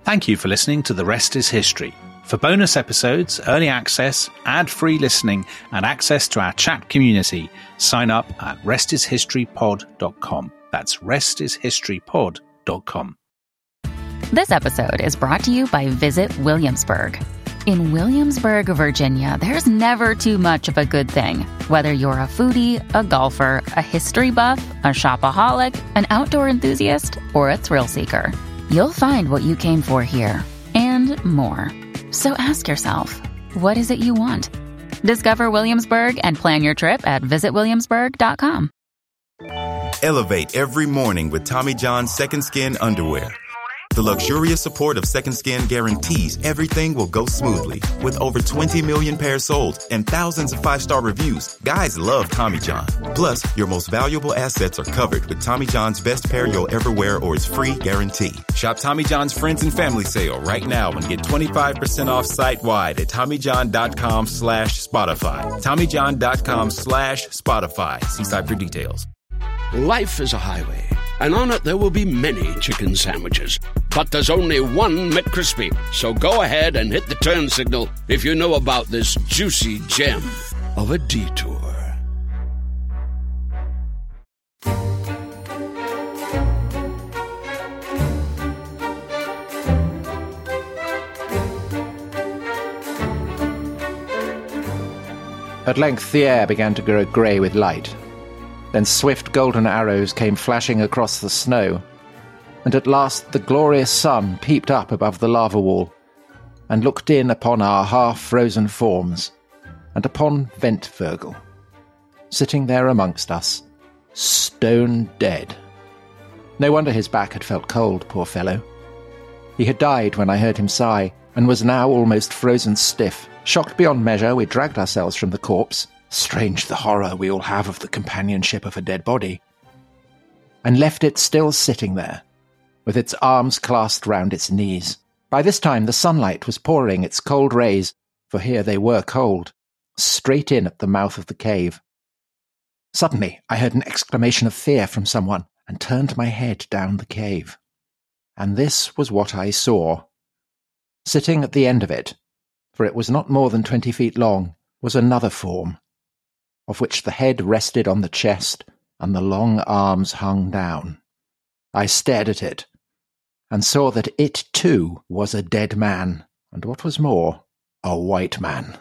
Thank you for listening to The Rest is History. For bonus episodes, early access, ad-free listening, and access to our chat community, sign up at restishistorypod.com. That's restishistorypod.com. This episode is brought to you by Visit Williamsburg. In Williamsburg, Virginia, there's never too much of a good thing. Whether you're a foodie, a golfer, a history buff, a shopaholic, an outdoor enthusiast, or a thrill seeker, you'll find what you came for here and more. So ask yourself, what is it you want? Discover Williamsburg and plan your trip at visitwilliamsburg.com. Elevate every morning with Tommy John's Second Skin underwear. The luxurious support of Second Skin guarantees everything will go smoothly. With over 20 million pairs sold and thousands of 5-star reviews, guys love Tommy John. Plus, your most valuable assets are covered with Tommy John's best pair you'll ever wear or its free guarantee. Shop Tommy John's Friends and Family Sale right now and get 25% off site-wide at TommyJohn.com/Spotify. TommyJohn.com/Spotify. See site for details. Life is a highway, and on it there will be many chicken sandwiches. But there's only one McCrispy. So go ahead and hit the turn signal if you know about this juicy gem of a detour. At length the air began to grow grey with light. Then swift golden arrows came flashing across the snow, and at last the glorious sun peeped up above the lava wall, and looked in upon our half-frozen forms, and upon Ventvirgil, sitting there amongst us, stone dead. No wonder his back had felt cold, poor fellow. He had died when I heard him sigh, and was now almost frozen stiff. Shocked beyond measure, we dragged ourselves from the corpse, strange the horror we all have of the companionship of a dead body, and left it still sitting there, with its arms clasped round its knees. By this time the sunlight was pouring its cold rays, for here they were cold, straight in at the mouth of the cave. Suddenly I heard an exclamation of fear from someone, and turned my head down the cave. And this was what I saw. Sitting at the end of it, for it was not more than 20 feet long, was another form, of which the head rested on the chest and the long arms hung down. I stared at it, and saw that it too was a dead man, and what was more, a white man.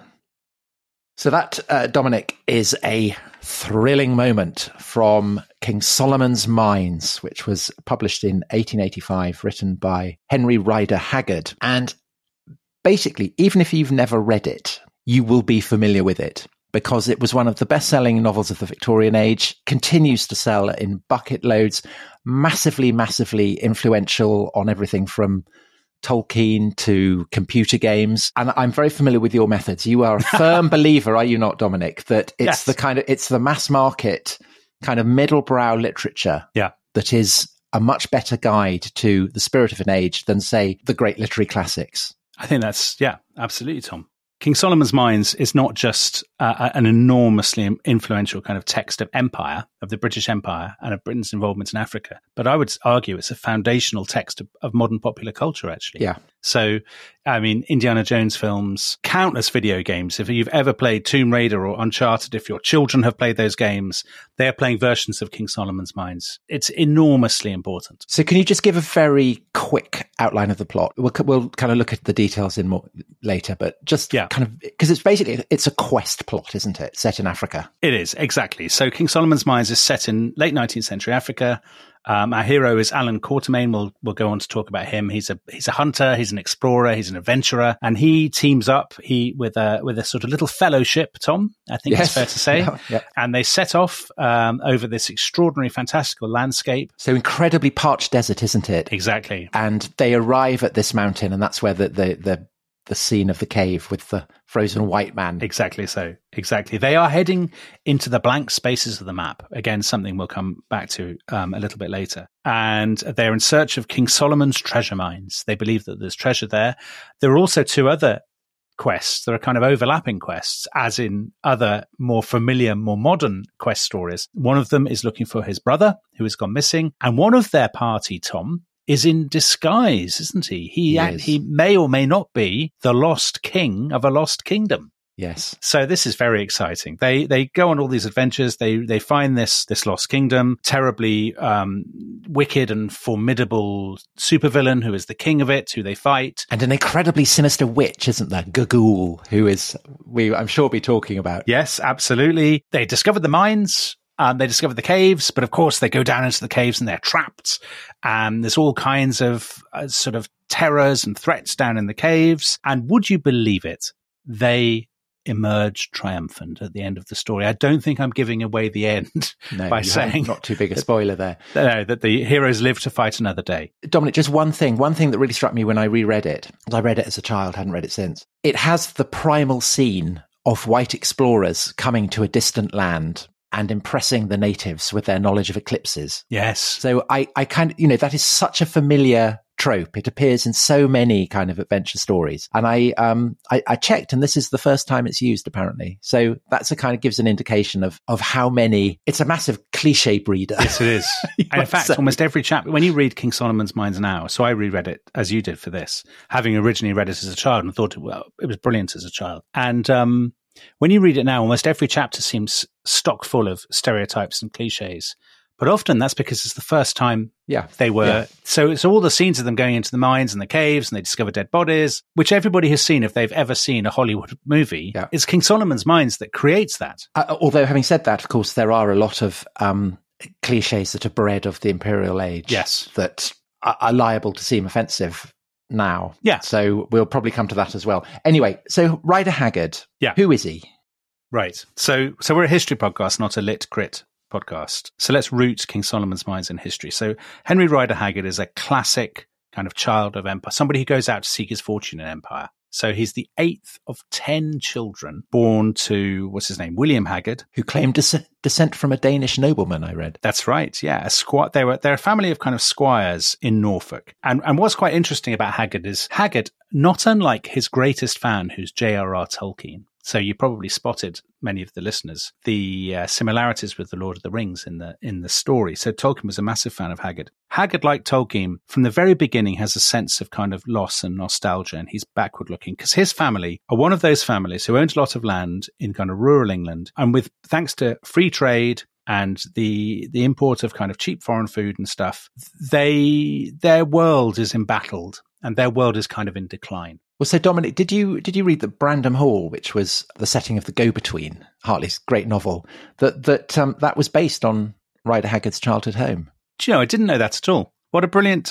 So that, Dominic, is a thrilling moment from King Solomon's Mines, which was published in 1885, written by Henry Rider Haggard. And basically, even if you've never read it, you will be familiar with it, because it was one of the best-selling novels of the Victorian age, continues to sell in bucket loads, massively, massively influential on everything from Tolkien to computer games. And I'm very familiar with your methods. You are a firm believer, are you not, Dominic, that it's it's the mass market kind of middle-brow literature that is a much better guide to the spirit of an age than, say, the great literary classics. I think that's, absolutely, Tom. King Solomon's Mines is not just an enormously influential kind of text of empire, of the British Empire and of Britain's involvement in Africa, but I would argue it's a foundational text of modern popular culture, actually. Yeah. So, I mean, Indiana Jones films, countless video games. If you've ever played Tomb Raider or Uncharted, if your children have played those games, they're playing versions of King Solomon's Mines. It's enormously important. So can you just give a very quick outline of the plot? We'll kind of look at the details in more later, but just kind of, because it's a quest plot, isn't it? Set in Africa. It is, exactly. So King Solomon's Mines is set in late 19th century Africa. Our hero is Alan Quatermain. We'll go on to talk about him. He's a hunter, he's an explorer, he's an adventurer, and he teams up with a sort of little fellowship, Tom, I think it's fair to say. And they set off over this extraordinary, fantastical landscape. So incredibly parched desert, isn't it? Exactly. And they arrive at this mountain, and that's where the scene of the cave with the frozen white man. Exactly so. Exactly. They are heading into the blank spaces of the map. Again, something we'll come back to a little bit later. And they're in search of King Solomon's treasure mines. They believe that there's treasure there. There are also two other quests. There are kind of overlapping quests, as in other more familiar, more modern quest stories. One of them is looking for his brother, who has gone missing. And one of their party, Tom, is in disguise, isn't he? He may or may not be the lost king of a lost kingdom. Yes. So this is very exciting. They go on all these adventures. They find this lost kingdom, terribly wicked and formidable supervillain who is the king of it, who they fight. And an incredibly sinister witch, isn't there? Gagul, who is, I'm sure, be talking about. Yes, absolutely. They discovered the mines. They discover the caves, but of course they go down into the caves and they're trapped. There's all kinds of sort of terrors and threats down in the caves. And would you believe it? They emerge triumphant at the end of the story. I don't think I'm giving away the end by saying not too big a spoiler there. No, that the heroes live to fight another day. Dominic, just one thing that really struck me when I reread it. I read it as a child, hadn't read it since. It has the primal scene of white explorers coming to a distant land and impressing the natives with their knowledge of eclipses. Yes. So I kind of, that is such a familiar trope. It appears in so many kind of adventure stories. And I checked, and this is the first time it's used, apparently. So that's a kind of gives an indication of how many. It's a massive cliche breeder. Yes, it is. And in fact, almost every chapter, when you read King Solomon's Mines now, so I reread it as you did for this, having originally read it as a child and thought, well, it was brilliant as a child. And when you read it now, almost every chapter seems stock full of stereotypes and cliches. But often that's because it's the first time they were. Yeah. So all the scenes of them going into the mines and the caves and they discover dead bodies, which everybody has seen if they've ever seen a Hollywood movie, it's King Solomon's Mines that creates that. Although having said that, of course, there are a lot of cliches that are bred of the imperial age that are liable to seem offensive now. Yeah. So we'll probably come to that as well. Anyway, so Rider Haggard, who is he? Right. So we're a history podcast, not a lit crit podcast. So let's root King Solomon's Mines in history. So Henry Rider Haggard is a classic kind of child of empire, somebody who goes out to seek his fortune in empire. So he's the 8th of 10 children born to, what's his name, William Haggard. Who claimed descent from a Danish nobleman, I read. That's right, yeah. They're a family of kind of squires in Norfolk. And what's quite interesting about Haggard is Haggard, not unlike his greatest fan, who's J.R.R. Tolkien. So you probably spotted, many of the listeners, the similarities with the Lord of the Rings in the story. So Tolkien was a massive fan of Haggard. Haggard, like Tolkien, from the very beginning has a sense of kind of loss and nostalgia, and he's backward looking because his family are one of those families who owns a lot of land in kind of rural England, and with thanks to free trade and the import of kind of cheap foreign food and stuff, their world is embattled and their world is kind of in decline. Well, so Dominic, did you read that Brandon Hall, which was the setting of The Go-Between, Hartley's great novel, that was based on Rider Haggard's childhood home? Do you know, I didn't know that at all. What a brilliant,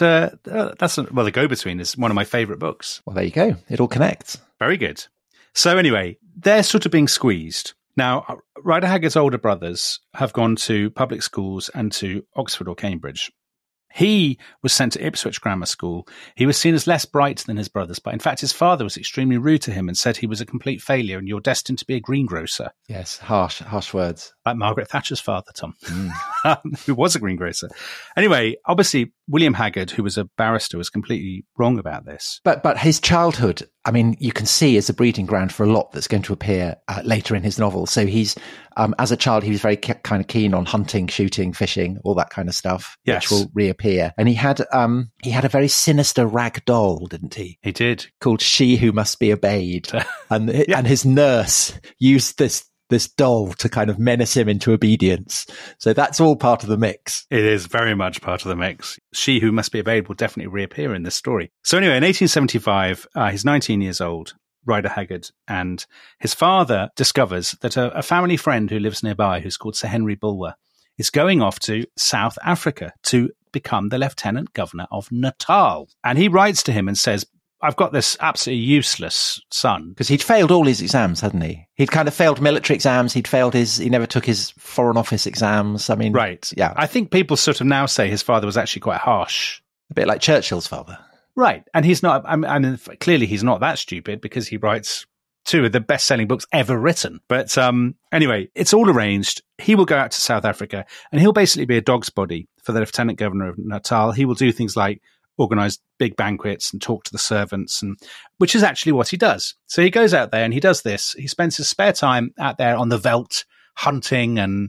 The Go-Between is one of my favourite books. Well, there you go. It all connects. Very good. So anyway, they're sort of being squeezed. Now, Rider Haggard's older brothers have gone to public schools and to Oxford or Cambridge. He was sent to Ipswich Grammar School. He was seen as less bright than his brothers, but in fact his father was extremely rude to him and said he was a complete failure and you're destined to be a greengrocer. Yes, harsh words. Like Margaret Thatcher's father, Tom, who was a greengrocer. Anyway, obviously William Haggard, who was a barrister, was completely wrong about this. But his childhood, I mean, you can see is a breeding ground for a lot that's going to appear later in his novel. So he's, as a child, he was very kind of keen on hunting, shooting, fishing, all that kind of stuff, which will reappear. And he had a very sinister rag doll, didn't he? He did. Called She Who Must Be Obeyed. And his nurse used this doll to kind of menace him into obedience. So that's all part of the mix. It is very much part of the mix. She Who Must Be Obeyed will definitely reappear in this story. So anyway, in 1875, he's 19 years old, Rider Haggard, and his father discovers that a family friend who lives nearby, who's called Sir Henry Bulwer, is going off to South Africa to become the Lieutenant Governor of Natal. And he writes to him and says, I've got this absolutely useless son. Because he'd failed all his exams, hadn't he? He'd kind of failed military exams. He never took his Foreign Office exams. I mean, right. Yeah. I think people sort of now say his father was actually quite harsh. A bit like Churchill's father. Right. And he's not, I mean, clearly he's not that stupid because he writes 2 of the best-selling books ever written. But anyway, it's all arranged. He will go out to South Africa and he'll basically be a dog's body for the Lieutenant Governor of Natal. He will do things like organize big banquets and talk to the servants, and which is actually what he does. So he goes out there and he does this. He spends his spare time out there on the veldt hunting and,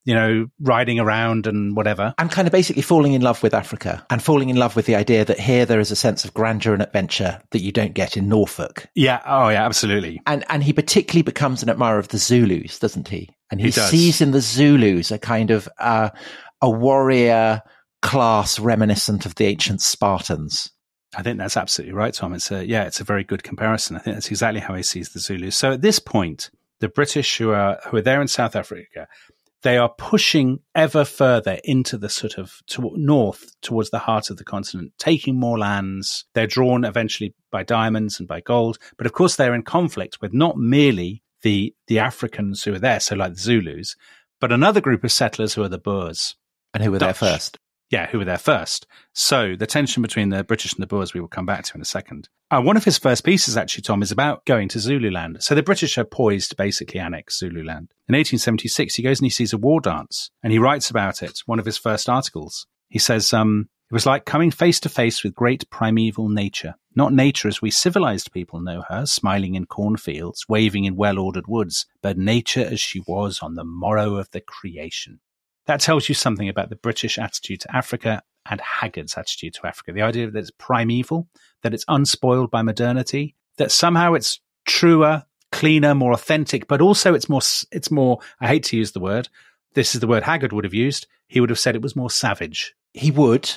riding around and whatever. And kind of basically falling in love with Africa and falling in love with the idea that here there is a sense of grandeur and adventure that you don't get in Norfolk. Yeah. Oh, yeah, absolutely. And he particularly becomes an admirer of the Zulus, doesn't he? And he does. sees in the Zulus a kind of a warrior class reminiscent of the ancient Spartans. I think that's absolutely right, Tom. It's a very good comparison. I think that's exactly how he sees the Zulus. So at this point, the British who are there in South Africa, they are pushing ever further into the sort of north towards the heart of the continent, taking more lands. They're drawn eventually by diamonds and by gold. But of course, they're in conflict with not merely the Africans who are there, so like the Zulus, but another group of settlers who are the Boers. And who were there first. Yeah, who were there first. So the tension between the British and the Boers we will come back to in a second. One of his first pieces, actually, Tom, is about going to Zululand. So the British are poised to basically annex Zululand. In 1876, he goes and he sees a war dance, and he writes about it, one of his first articles. He says, it was like coming face to face with great primeval nature. Not nature as we civilized people know her, smiling in cornfields, waving in well-ordered woods, but nature as she was on the morrow of the creation. That tells you something about the British attitude to Africa and Haggard's attitude to Africa. The idea that it's primeval, that it's unspoiled by modernity, that somehow it's truer, cleaner, more authentic, but also it's more, I hate to use the word, this is the word Haggard would have used, he would have said it was more savage. He would,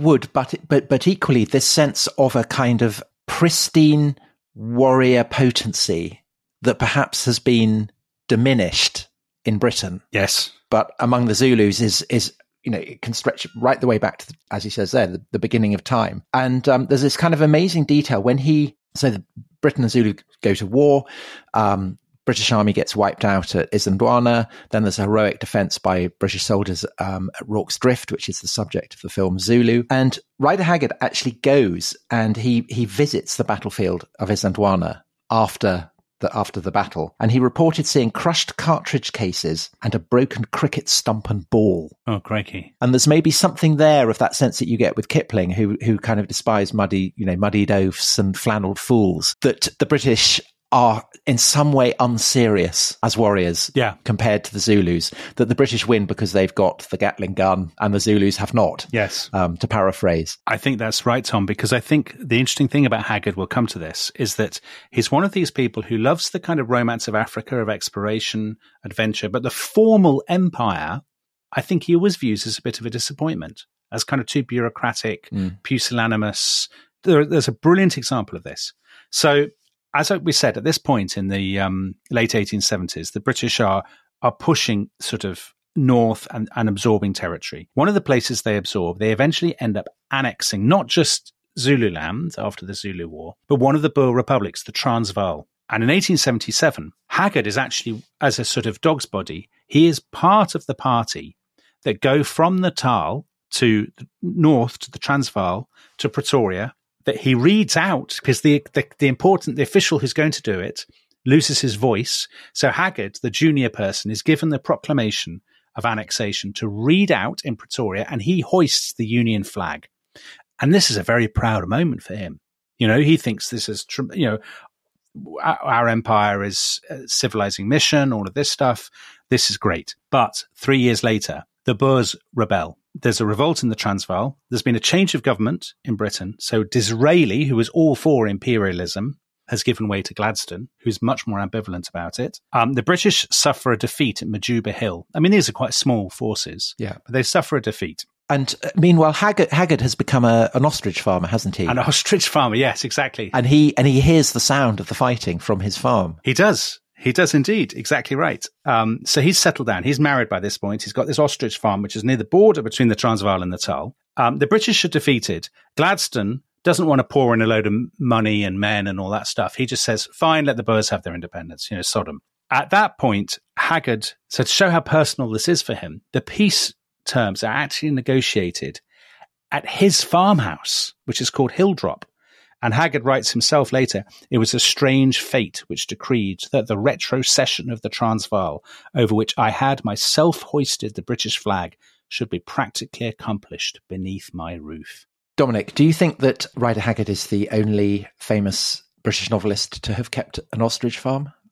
but equally this sense of a kind of pristine warrior potency that perhaps has been diminished in Britain. Yes. But among the Zulus is it can stretch right the way back to, as he says there, the beginning of time. And there's this kind of amazing detail when the Britain and Zulu go to war, British army gets wiped out at Isandlwana. Then there's a heroic defense by British soldiers at Rorke's Drift, which is the subject of the film Zulu. And Rider Haggard actually goes and he visits the battlefield of Isandlwana after the battle, and he reported seeing crushed cartridge cases and a broken cricket stump and ball. Oh, crikey. And there's maybe something there of that sense that you get with Kipling, who kind of despised muddied oafs and flannelled fools, that the British are in some way unserious as warriors compared to the Zulus, that the British win because they've got the Gatling gun and the Zulus have not. Yes. To paraphrase. I think that's right, Tom, because I think the interesting thing about Haggard, we'll come to this, is that he's one of these people who loves the kind of romance of Africa, of exploration, adventure, but the formal empire, I think he always views as a bit of a disappointment, as kind of too bureaucratic, pusillanimous. There's a brilliant example of this. So, as we said, at this point in the late 1870s, the British are pushing sort of north and absorbing territory. One of the places they absorb, they eventually end up annexing not just Zululand after the Zulu War, but one of the Boer republics, the Transvaal. And in 1877, Haggard is actually, as a sort of dog's body, he is part of the party that go from Natal to the north to the Transvaal to Pretoria, that he reads out because the official who's going to do it loses his voice. So Haggard, the junior person, is given the proclamation of annexation to read out in Pretoria, and he hoists the Union flag. And this is a very proud moment for him. He thinks this is, our empire is a civilizing mission, all of this stuff. This is great. But 3 years later, the Boers rebel. There's a revolt in the Transvaal. There's been a change of government in Britain. So Disraeli, who was all for imperialism, has given way to Gladstone, who's much more ambivalent about it. The British suffer a defeat at Majuba Hill. I mean, these are quite small forces, but they suffer a defeat. And meanwhile, Haggard has become an ostrich farmer, hasn't he? An ostrich farmer, yes, exactly. And he hears the sound of the fighting from his farm. He does. He does indeed. Exactly right. So he's settled down. He's married by this point. He's got this ostrich farm, which is near the border between the Transvaal and Natal. The British are defeated. Gladstone doesn't want to pour in a load of money and men and all that stuff. He just says, fine, let the Boers have their independence, Sodom. At that point, Haggard, so to show how personal this is for him, the peace terms are actually negotiated at his farmhouse, which is called Hilldrop. And Haggard writes himself later, it was a strange fate which decreed that the retrocession of the Transvaal, over which I had myself hoisted the British flag, should be practically accomplished beneath my roof. Dominic, do you think that Rider Haggard is the only famous British novelist to have kept an ostrich farm?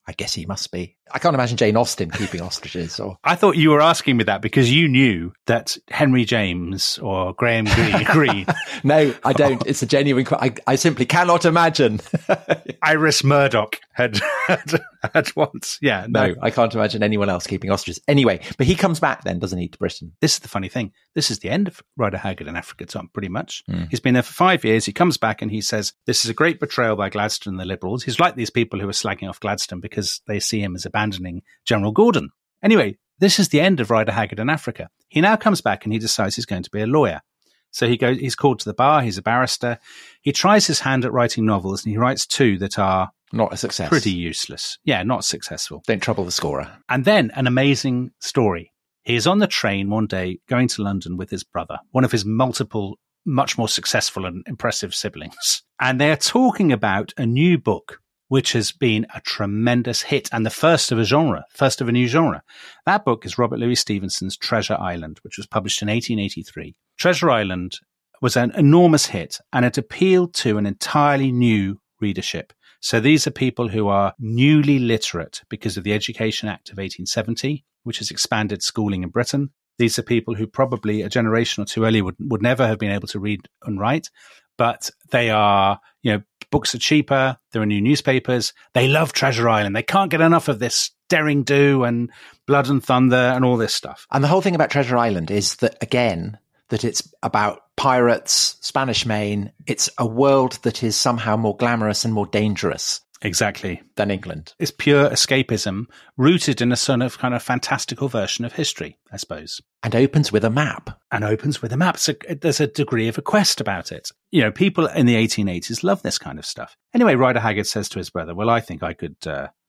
I guess he must be. I can't imagine Jane Austen keeping ostriches. Or I thought you were asking me that because you knew that Henry James or Graham Greene. No, I don't. It's a genuine I simply cannot imagine. Iris Murdoch had once. Yeah, no, I can't imagine anyone else keeping ostriches. Anyway, but he comes back then, doesn't he, to Britain? This is the funny thing. This is the end of Rider Haggard in Africa, Tom, pretty much. He's been there for 5 years. He comes back and he says, this is a great betrayal by Gladstone and the Liberals. He's like these people who are slagging off Gladstone because they see him as abandoning General Gordon. Anyway, this is the end of Rider Haggard in Africa. He now comes back and he decides he's going to be a lawyer. So he's called to the bar. He's a barrister. He tries his hand at writing novels and he writes 2 that are not a success. Pretty useless. Yeah, not successful. Don't trouble the scorer. And then an amazing story. He is on the train one day going to London with his brother, one of his multiple, much more successful and impressive siblings. And they're talking about a new book, which has been a tremendous hit and the first of a new genre. That book is Robert Louis Stevenson's Treasure Island, which was published in 1883. Treasure Island was an enormous hit and it appealed to an entirely new readership. So these are people who are newly literate because of the Education Act of 1870, which has expanded schooling in Britain. These are people who probably a generation or two earlier would never have been able to read and write, but they are, books are cheaper. There are new newspapers. They love Treasure Island. They can't get enough of this Daring Do and Blood and Thunder and all this stuff. And the whole thing about Treasure Island is that, again, that it's about pirates, Spanish Main. It's a world that is somehow more glamorous and more dangerous. Exactly. Than England. It's pure escapism rooted in a sort of kind of fantastical version of history, I suppose. And opens with a map. So there's a degree of a quest about it. People in the 1880s love this kind of stuff. Anyway, Rider Haggard says to his brother, well, I don't think it's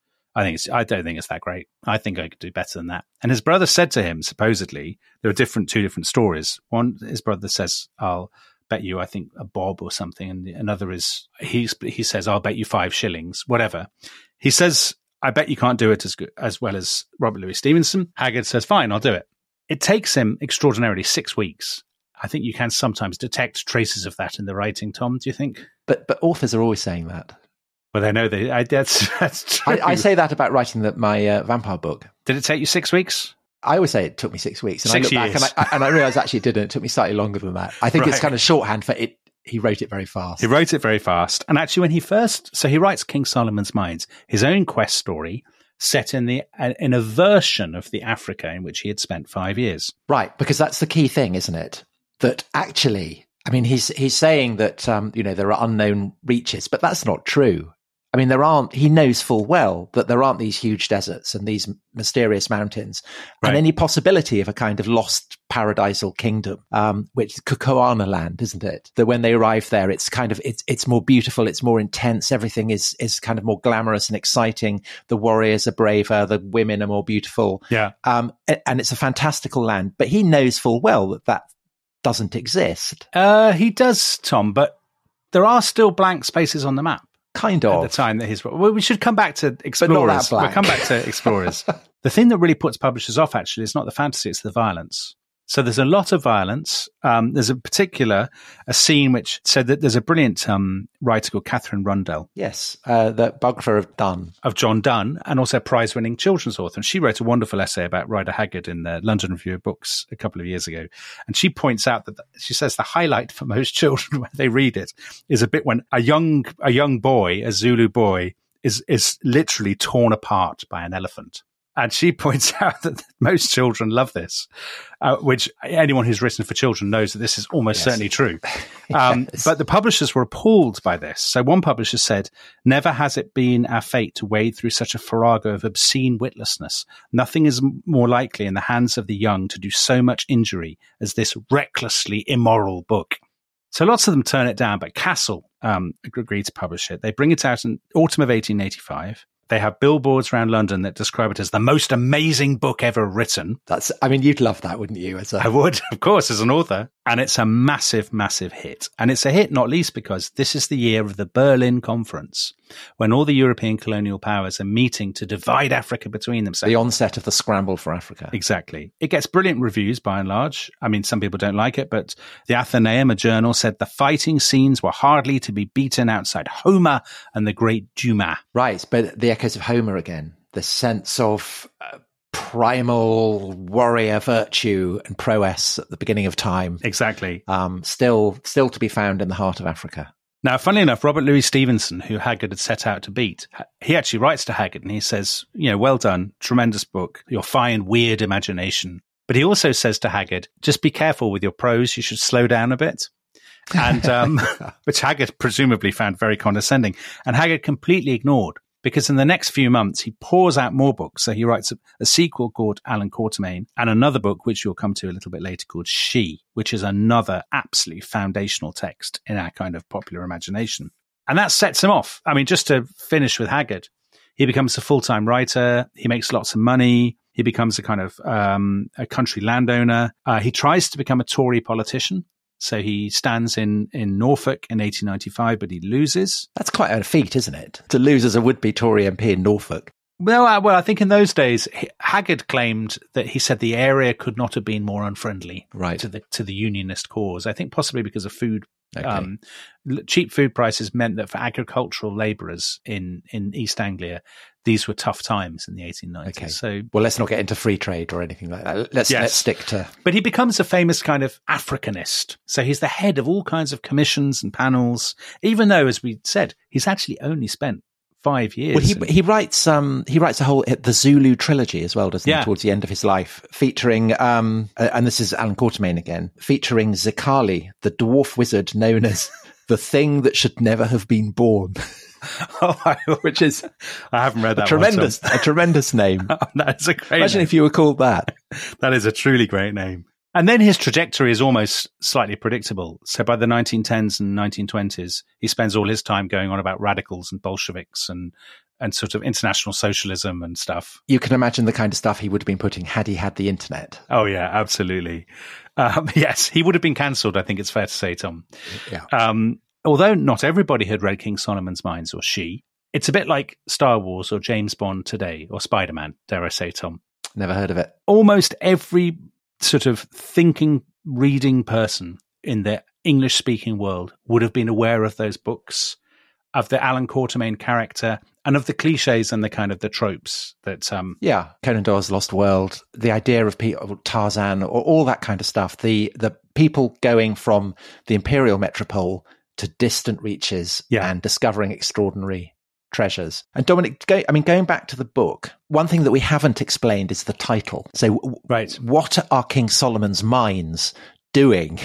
that great. I think I could do better than that. And his brother said to him, supposedly, there are two different stories. One, his brother says, I'll bet you, I think, a bob or something. And another is, he says, I'll bet you 5 shillings, whatever. He says, I bet you can't do it as well as Robert Louis Stevenson. Haggard says, fine, I'll do it. It takes him extraordinarily 6 weeks. I think you can sometimes detect traces of that in the writing, Tom, do you think? But authors are always saying that. Well, they know that's true. I say that about writing my vampire book. Did it take you 6 weeks? I always say it took me 6 weeks. And 6 I look years. back and I realised actually it didn't. It took me slightly longer than that. I think It's kind of shorthand for it. He wrote it very fast. He wrote it very fast. And actually he writes King Solomon's Mines, his own quest story, set in a version of the Africa in which he had spent 5 years. Right, because that's the key thing, isn't it? That actually, I mean, he's saying that, there are unknown reaches, but that's not true. I mean, he knows full well that there aren't these huge deserts and these mysterious mountains and any possibility of a kind of lost paradisal kingdom, which is Kukuana land, isn't it? That when they arrive there, it's kind of, it's more beautiful. It's more intense. Everything is kind of more glamorous and exciting. The warriors are braver. The women are more beautiful. Yeah. And it's a fantastical land, but he knows full well that doesn't exist. He does, Tom, but there are still blank spaces on the map. Kind of. At the time that we should come back to Explorers. We'll come back to Explorers. The thing that really puts publishers off, actually, is not the fantasy, it's the violence. So there's a lot of violence. There's a scene which said that there's a brilliant writer called Catherine Rundell. Yes, the biographer of Donne. Of John Donne, and also a prize-winning children's author. And she wrote a wonderful essay about Rider Haggard in the London Review of Books a couple of years ago. And she points out that, she says, the highlight for most children when they read it is a bit when a young boy, a Zulu boy, is literally torn apart by an elephant. And she points out that most children love this, which anyone who's written for children knows that this is almost certainly true. Yes. But the publishers were appalled by this. So one publisher said, never has it been our fate to wade through such a farrago of obscene witlessness. Nothing is more likely in the hands of the young to do so much injury as this recklessly immoral book. So lots of them turn it down, but Castle agreed to publish it. They bring it out in autumn of 1885. They have billboards around London that describe it as the most amazing book ever written. You'd love that, wouldn't you? I would, of course, as an author. And it's a massive, massive hit. And it's a hit not least because this is the year of the Berlin Conference, when all the European colonial powers are meeting to divide Africa between themselves. The onset of the scramble for Africa. Exactly. It gets brilliant reviews by and large. I mean, some people don't like it, but the Athenaeum, a journal, said the fighting scenes were hardly to be beaten outside Homer and the great Dumas. Right, but the echoes of Homer again. The sense of primal warrior virtue and prowess at the beginning of time. Exactly. Still to be found in the heart of Africa. Now, funnily enough, Robert Louis Stevenson, who Haggard had set out to beat, he actually writes to Haggard and he says, well done, tremendous book, your fine, weird imagination. But he also says to Haggard, just be careful with your prose, you should slow down a bit. And which Haggard presumably found very condescending. And Haggard completely ignored. Because in the next few months, he pours out more books. So he writes a sequel called Alan Quatermain and another book, which you'll come to a little bit later, called She, which is another absolutely foundational text in our kind of popular imagination. And that sets him off. I mean, just to finish with Haggard, he becomes a full-time writer. He makes lots of money. He becomes a kind of a country landowner. He tries to become a Tory politician. So he stands in Norfolk in 1895, but he loses. That's quite a feat, isn't it? To lose as a would-be Tory MP in Norfolk. Well, I think in those days, Haggard claimed that he said the area could not have been more unfriendly to the unionist cause. I think possibly because of food. Okay. Cheap food prices meant that for agricultural labourers in East Anglia, these were tough times in the 1890s. Okay. So, well, let's not get into free trade or anything like that. Let's stick to... But he becomes a famous kind of Africanist. So he's the head of all kinds of commissions and panels, even though, as we said, he's actually only spent 5 years. Well, he writes a whole the Zulu trilogy as well, doesn't he? Towards the end of his life, featuring and this is Alan Quatermain again, featuring Zikali, the dwarf wizard known as the thing that should never have been born. Which is, I haven't read that. A tremendous name. That's a great. Imagine name. if you were called that. That is a truly great name. And then his trajectory is almost slightly predictable. So by the 1910s and 1920s, he spends all his time going on about radicals and Bolsheviks and sort of international socialism and stuff. You can imagine the kind of stuff he would have been putting had he had the internet. Oh, yeah, absolutely. Yes, he would have been cancelled, I think it's fair to say, Tom. Yeah. Although not everybody had read King Solomon's Mines or She, it's a bit like Star Wars or James Bond today or Spider-Man, dare I say, Tom. Never heard of it. Almost every sort of thinking, reading person in the English-speaking world would have been aware of those books, of the Alan Quatermain character, and of the cliches and the kind of the tropes that... Conan Doyle's Lost World, the idea of Tarzan, or all that kind of stuff, the people going from the imperial metropole to distant reaches and discovering extraordinary treasures. And Dominic, going back to the book, one thing that we haven't explained is the title. So what are King Solomon's mines doing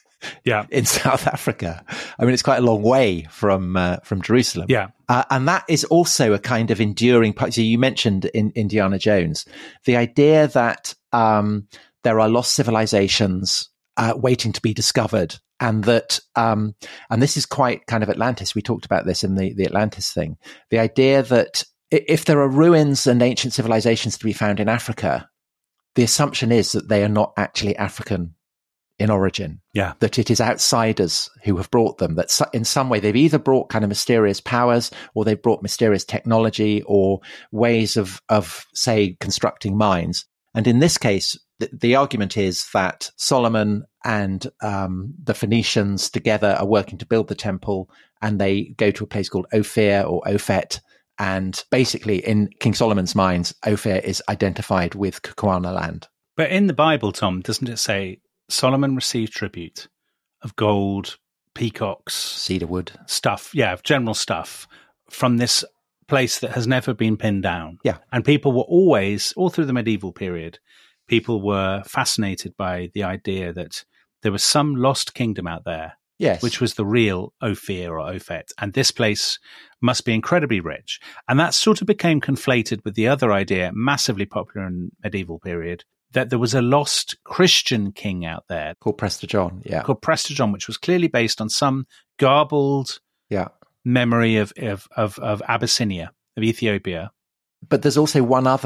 in South Africa? I mean, it's quite a long way from Jerusalem. Yeah. And that is also a kind of enduring part. So you mentioned in Indiana Jones, the idea that there are lost civilizations waiting to be discovered. And that, and this is quite kind of Atlantis. We talked about this in the Atlantis thing. The idea that if there are ruins and ancient civilizations to be found in Africa, the assumption is that they are not actually African in origin. Yeah. That it is outsiders who have brought them, that in some way they've either brought kind of mysterious powers or they've brought mysterious technology or ways of say, constructing mines. And in this case, the argument is that Solomon and the Phoenicians together are working to build the temple, and they go to a place called Ophir or Ophet. And basically, in King Solomon's mines, Ophir is identified with Kukuana land. But in the Bible, Tom, doesn't it say Solomon received tribute of gold, peacocks, cedarwood, stuff, general stuff from this place that has never been pinned down? Yeah. And people were always, all through the medieval period, people were fascinated by the idea that there was some lost kingdom out there, which was the real Ophir or Ophet, and this place must be incredibly rich. And that sort of became conflated with the other idea, massively popular in medieval period, that there was a lost Christian king out there. Called Prester John, Called Prester John, which was clearly based on some garbled memory of Abyssinia, of Ethiopia. But there's also one other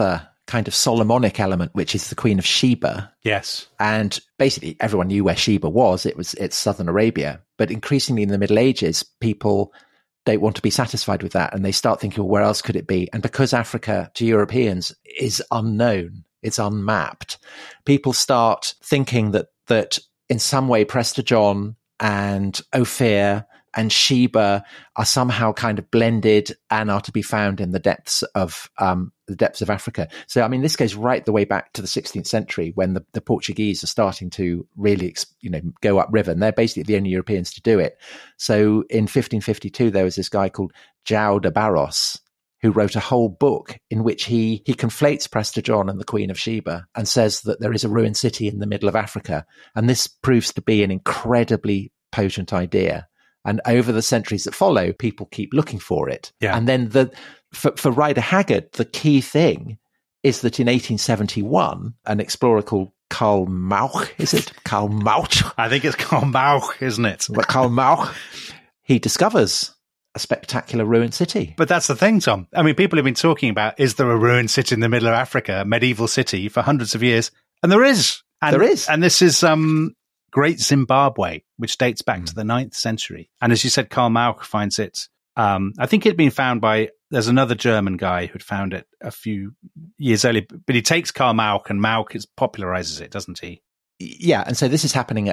kind of Solomonic element, which is the Queen of Sheba. Yes. And basically everyone knew where Sheba was. It's southern Arabia. But increasingly in the Middle Ages, people don't want to be satisfied with that. And they start thinking, well, where else could it be? And because Africa to Europeans is unknown, it's unmapped, people start thinking that in some way Prester John and Ophir and Sheba are somehow kind of blended and are to be found in the depths of Africa. So, I mean, this goes right the way back to the 16th century when the Portuguese are starting to really, go upriver, and they're basically the only Europeans to do it. So, in 1552, there was this guy called João de Barros who wrote a whole book in which he conflates Prester John and the Queen of Sheba and says that there is a ruined city in the middle of Africa, and this proves to be an incredibly potent idea. And over the centuries that follow, people keep looking for it. Yeah. And then for Rider Haggard, the key thing is that in 1871, an explorer called Karl Mauch, is it? Karl Mauch? I think it's Karl Mauch, isn't it? Karl Mauch. He discovers a spectacular ruined city. But that's the thing, Tom. I mean, people have been talking about, is there a ruined city in the middle of Africa, a medieval city, for hundreds of years? And there is. There is. And this is Great Zimbabwe, which dates back to the 9th century. And as you said, Karl Mauch finds it. I think it'd been found there's another German guy who'd found it a few years earlier, but he takes Karl Mauch and Mauch popularizes it, doesn't he? Yeah, and so this is happening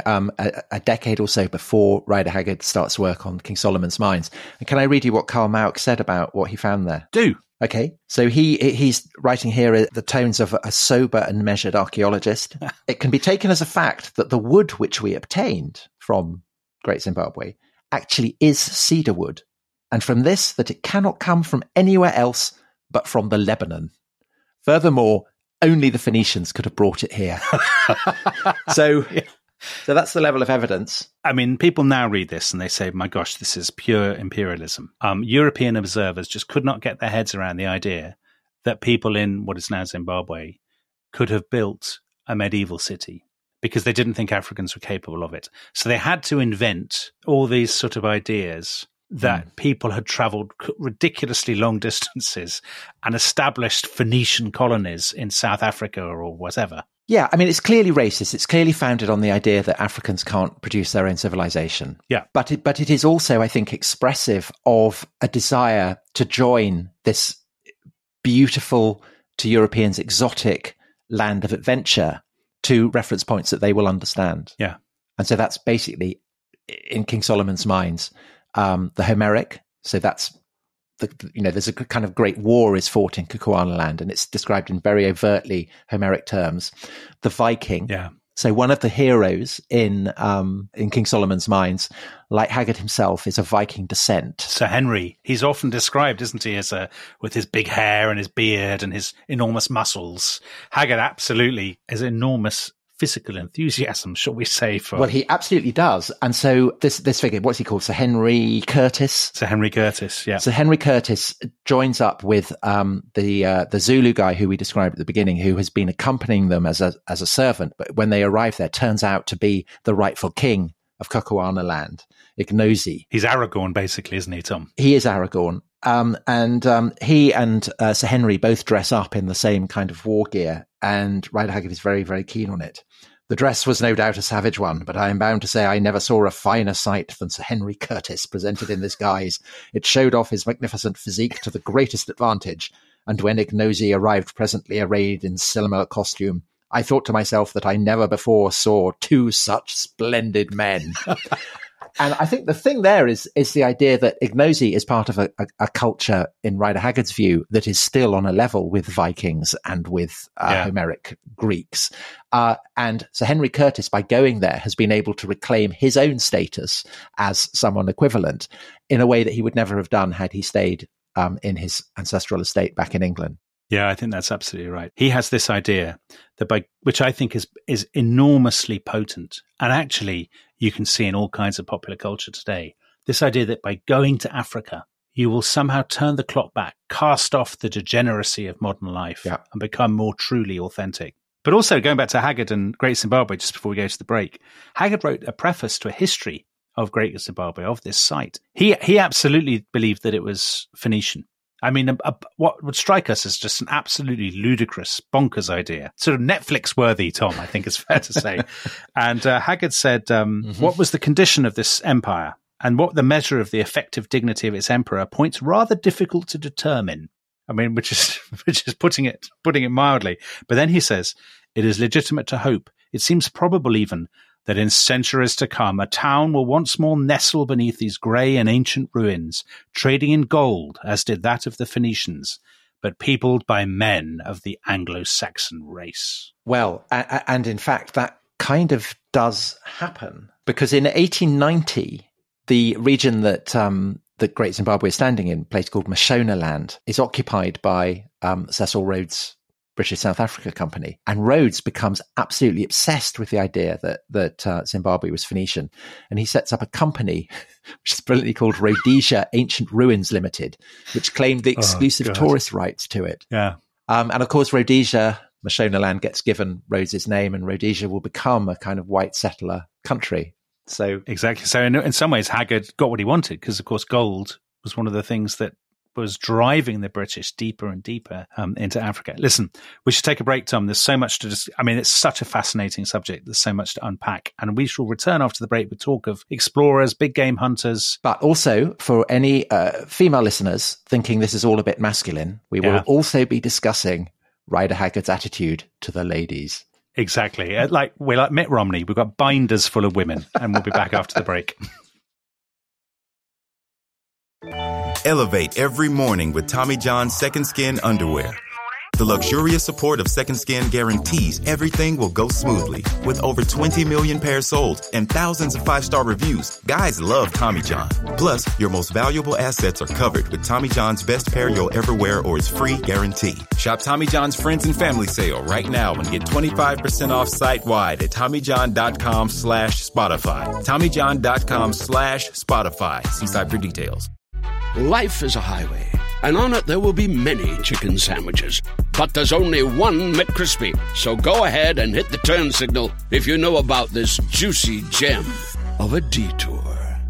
a decade or so before Rider Haggard starts work on King Solomon's Mines. And can I read you what Karl Mauch said about what he found there? Do. Okay, so he's writing here the tones of a sober and measured archaeologist. It can be taken as a fact that the wood which we obtained from Great Zimbabwe actually is cedar wood, and from this that it cannot come from anywhere else but from the Lebanon. Furthermore, only the Phoenicians could have brought it here. So that's the level of evidence. I mean, people now read this and they say, my gosh, this is pure imperialism. European observers just could not get their heads around the idea that people in what is now Zimbabwe could have built a medieval city because they didn't think Africans were capable of it. So they had to invent all these sort of ideas that people had traveled ridiculously long distances and established Phoenician colonies in South Africa or whatever. Yeah, I mean, it's clearly racist. It's clearly founded on the idea that Africans can't produce their own civilization. Yeah. But it is also, I think, expressive of a desire to join this beautiful, to Europeans, exotic land of adventure to reference points that they will understand. Yeah. And so that's basically, in King Solomon's Mines, the Homeric. So that's there's a kind of great war is fought in Kukuanaland, and it's described in very overtly Homeric terms. The Viking. Yeah. So one of the heroes in King Solomon's Mines, like Haggard himself, is of Viking descent. Sir Henry. He's often described, isn't he, as with his big hair and his beard and his enormous muscles. Haggard absolutely has enormous physical enthusiasm, shall we say? Well, he absolutely does. And so this figure, what's he called? Sir Henry Curtis? Sir Henry Curtis, yeah. Sir Henry Curtis joins up with the Zulu guy who we described at the beginning, who has been accompanying them as a servant, but when they arrive there, turns out to be the rightful king of Kukuanaland, Ignosi. He's Aragorn, basically, isn't he, Tom? He is Aragorn. He and Sir Henry both dress up in the same kind of war gear, and Rider Haggard is very, very keen on it. The dress was no doubt a savage one, but I am bound to say I never saw a finer sight than Sir Henry Curtis presented in this guise. It showed off his magnificent physique to the greatest advantage, and when Ignosi arrived presently arrayed in similar costume, I thought to myself that I never before saw two such splendid men. And I think the thing there is the idea that Ignosi is part of a culture, in Rider Haggard's view, that is still on a level with Vikings and with Homeric Greeks. And Sir Henry Curtis, by going there, has been able to reclaim his own status as someone equivalent in a way that he would never have done had he stayed in his ancestral estate back in England. Yeah, I think that's absolutely right. He has this idea that which I think is enormously potent, and actually you can see in all kinds of popular culture today, this idea that by going to Africa, you will somehow turn the clock back, cast off the degeneracy of modern life, and become more truly authentic. But also, going back to Haggard and Great Zimbabwe, just before we go to the break, Haggard wrote a preface to a history of Great Zimbabwe, of this site. He absolutely believed that it was Phoenician. I mean, what would strike us as just an absolutely ludicrous, bonkers idea. Sort of Netflix-worthy, Tom, I think it's fair to say. And Haggard said, what was the condition of this empire? And what the measure of the effective dignity of its emperor points rather difficult to determine. I mean, which is putting it mildly. But then he says, it is legitimate to hope. It seems probable even that in centuries to come, a town will once more nestle beneath these grey and ancient ruins, trading in gold, as did that of the Phoenicians, but peopled by men of the Anglo-Saxon race. Well, and in fact, that kind of does happen, because in 1890, the region that Great Zimbabwe is standing in, a place called Mashonaland, is occupied by Cecil Rhodes' British South Africa Company. And Rhodes becomes absolutely obsessed with the idea that Zimbabwe was Phoenician. And he sets up a company, which is brilliantly called Rhodesia Ancient Ruins Limited, which claimed the exclusive tourist rights to it. Yeah. And of course, Rhodesia, Mashonaland, gets given Rhodes' name, and Rhodesia will become a kind of white settler country. So exactly. So in some ways, Haggard got what he wanted, because, of course, gold was one of the things that was driving the British deeper and deeper into Africa. Listen, we should take a break, Tom. There's so much to I mean, it's such a fascinating subject. There's so much to unpack. And we shall return after the break with talk of explorers, big game hunters. But also, for any female listeners thinking this is all a bit masculine, we will also be discussing Rider Haggard's attitude to the ladies. Exactly. We're like Mitt Romney. We've got binders full of women. And we'll be back after the break. Elevate every morning with Tommy John's Second Skin underwear. The luxurious support of Second Skin guarantees everything will go smoothly. With over 20 million pairs sold and thousands of 5-star reviews, guys love Tommy John. Plus, your most valuable assets are covered with Tommy John's best pair you'll ever wear or its free guarantee. Shop Tommy John's Friends and Family Sale right now and get 25% off site-wide at TommyJohn.com/Spotify. TommyJohn.com/Spotify. See site for details. Life is a highway, and on it there will be many chicken sandwiches. But there's only one McCrispy. So go ahead and hit the turn signal if you know about this juicy gem of a detour.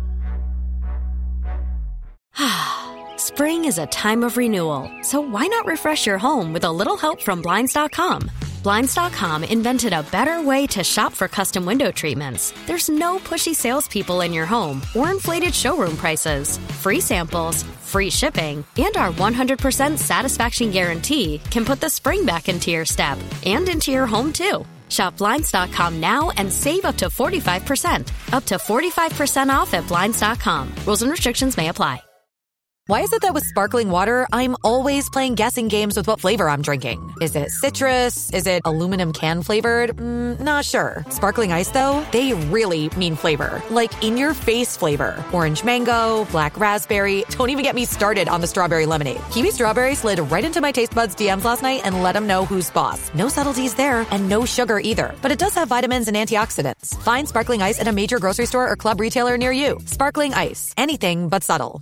Spring is a time of renewal, so why not refresh your home with a little help from Blinds.com? Blinds.com invented a better way to shop for custom window treatments. There's no pushy salespeople in your home or inflated showroom prices. Free samples, free shipping, and our 100% satisfaction guarantee can put the spring back into your step and into your home, too. Shop Blinds.com now and save up to 45%. Up to 45% off at Blinds.com. Rules and restrictions may apply. Why is it that with sparkling water, I'm always playing guessing games with what flavor I'm drinking? Is it citrus? Is it aluminum can flavored? Not sure. Sparkling ice, though, they really mean flavor. Like in-your-face flavor. Orange mango, black raspberry. Don't even get me started on the strawberry lemonade. Kiwi Strawberry slid right into my taste buds DMs last night and let them know who's boss. No subtleties there, and no sugar either. But it does have vitamins and antioxidants. Find sparkling ice at a major grocery store or club retailer near you. Sparkling ice. Anything but subtle.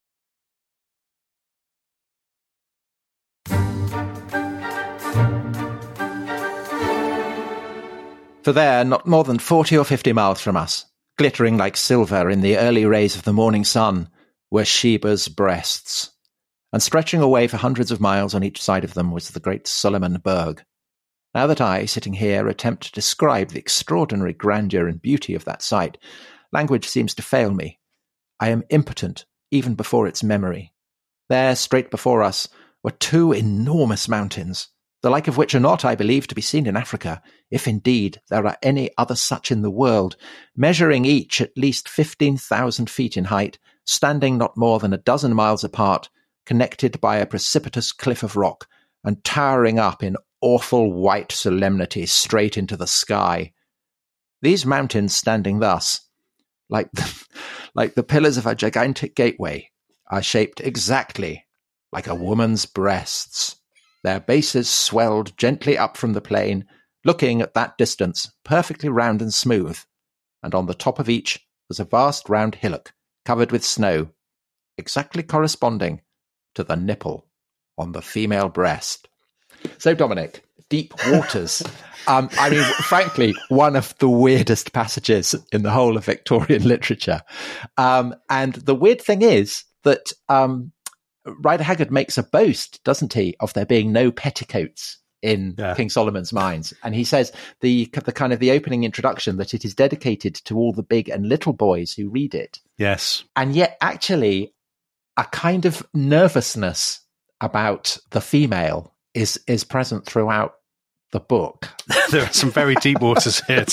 For there, not more than 40 or 50 miles from us, glittering like silver in the early rays of the morning sun, were Sheba's breasts. And stretching away for hundreds of miles on each side of them was the great Solomon Berg. Now that I, sitting here, attempt to describe the extraordinary grandeur and beauty of that sight, language seems to fail me. I am impotent, even before its memory. There, straight before us, were two enormous mountains, the like of which are not, I believe, to be seen in Africa, if indeed there are any other such in the world, measuring each at least 15,000 feet in height, standing not more than a dozen miles apart, connected by a precipitous cliff of rock, and towering up in awful white solemnity straight into the sky. These mountains standing thus, like the pillars of a gigantic gateway, are shaped exactly like a woman's breasts. Their bases swelled gently up from the plain, looking at that distance perfectly round and smooth, and on the top of each was a vast round hillock covered with snow, exactly corresponding to the nipple on the female breast. So, Dominic, deep waters. I mean, frankly, one of the weirdest passages in the whole of Victorian literature. And the weird thing is that Rider Haggard makes a boast, doesn't he, of there being no petticoats in King Solomon's Mines. And he says the kind of the opening introduction that it is dedicated to all the big and little boys who read it. Yes. And yet actually a kind of nervousness about the female is present throughout the book. There are some very deep waters here,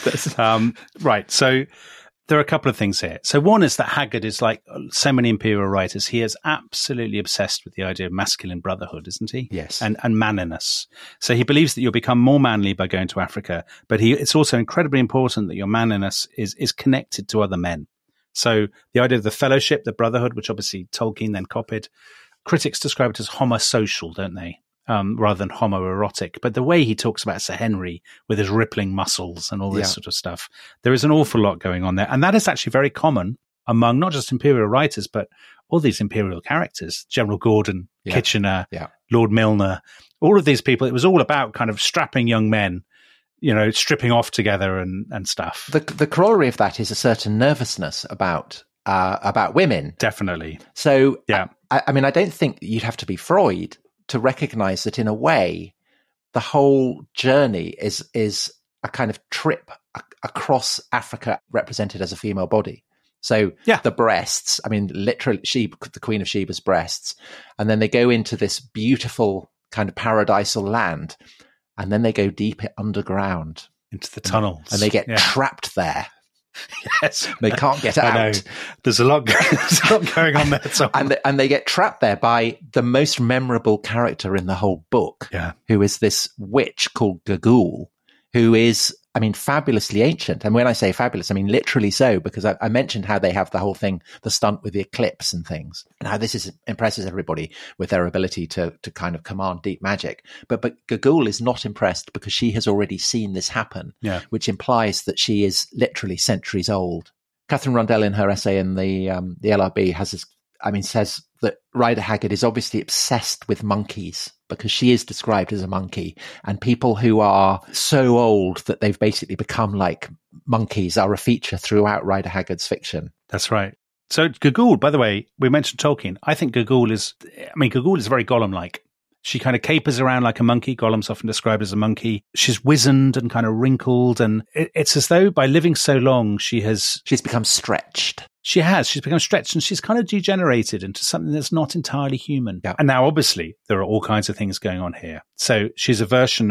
Tom. Right. So there are a couple of things here. So one is that Haggard is like so many imperial writers. He is absolutely obsessed with the idea of masculine brotherhood, isn't he? Yes. And manliness. So he believes that you'll become more manly by going to Africa, but it's also incredibly important that your manliness is connected to other men. So the idea of the fellowship, the brotherhood, which obviously Tolkien then copied, critics describe it as homosocial, don't they? Rather than homoerotic. But the way he talks about Sir Henry with his rippling muscles and all this sort of stuff, there is an awful lot going on there. And that is actually very common among not just imperial writers, but all these imperial characters, General Gordon, Kitchener, Lord Milner, all of these people. It was all about kind of strapping young men, stripping off together and stuff. The corollary of that is a certain nervousness about women. Definitely. So, I mean, I don't think you'd have to be Freud to recognize that in a way, the whole journey is a kind of trip across Africa represented as a female body. So the breasts, I mean, literally the Queen of Sheba's breasts, and then they go into this beautiful kind of paradisal land, and then they go deep underground. Into the tunnels. And they get trapped there. Yes. They can't get out. I know. There's a lot going on there. Tom. And they get trapped there by the most memorable character in the whole book, who is this witch called Gagul, who is, I mean, fabulously ancient. And when I say fabulous, I mean literally so, because I mentioned how they have the whole thing, the stunt with the eclipse and things, and how this impresses everybody with their ability to kind of command deep magic. But Gagul is not impressed because she has already seen this happen, which implies that she is literally centuries old. Catherine Rundell, in her essay in the LRB, says that Rider Haggard is obviously obsessed with monkeys because she is described as a monkey, and people who are so old that they've basically become like monkeys are a feature throughout Rider Haggard's fiction. That's right. So Gagul, by the way, we mentioned Tolkien. I think Gagul is very Gollum-like. She kind of capers around like a monkey. Gollum's often described as a monkey. She's wizened and kind of wrinkled, and it's as though by living so long, she's become stretched. She's become stretched, and she's kind of degenerated into something that's not entirely human. Yeah. And now, obviously, there are all kinds of things going on here. So she's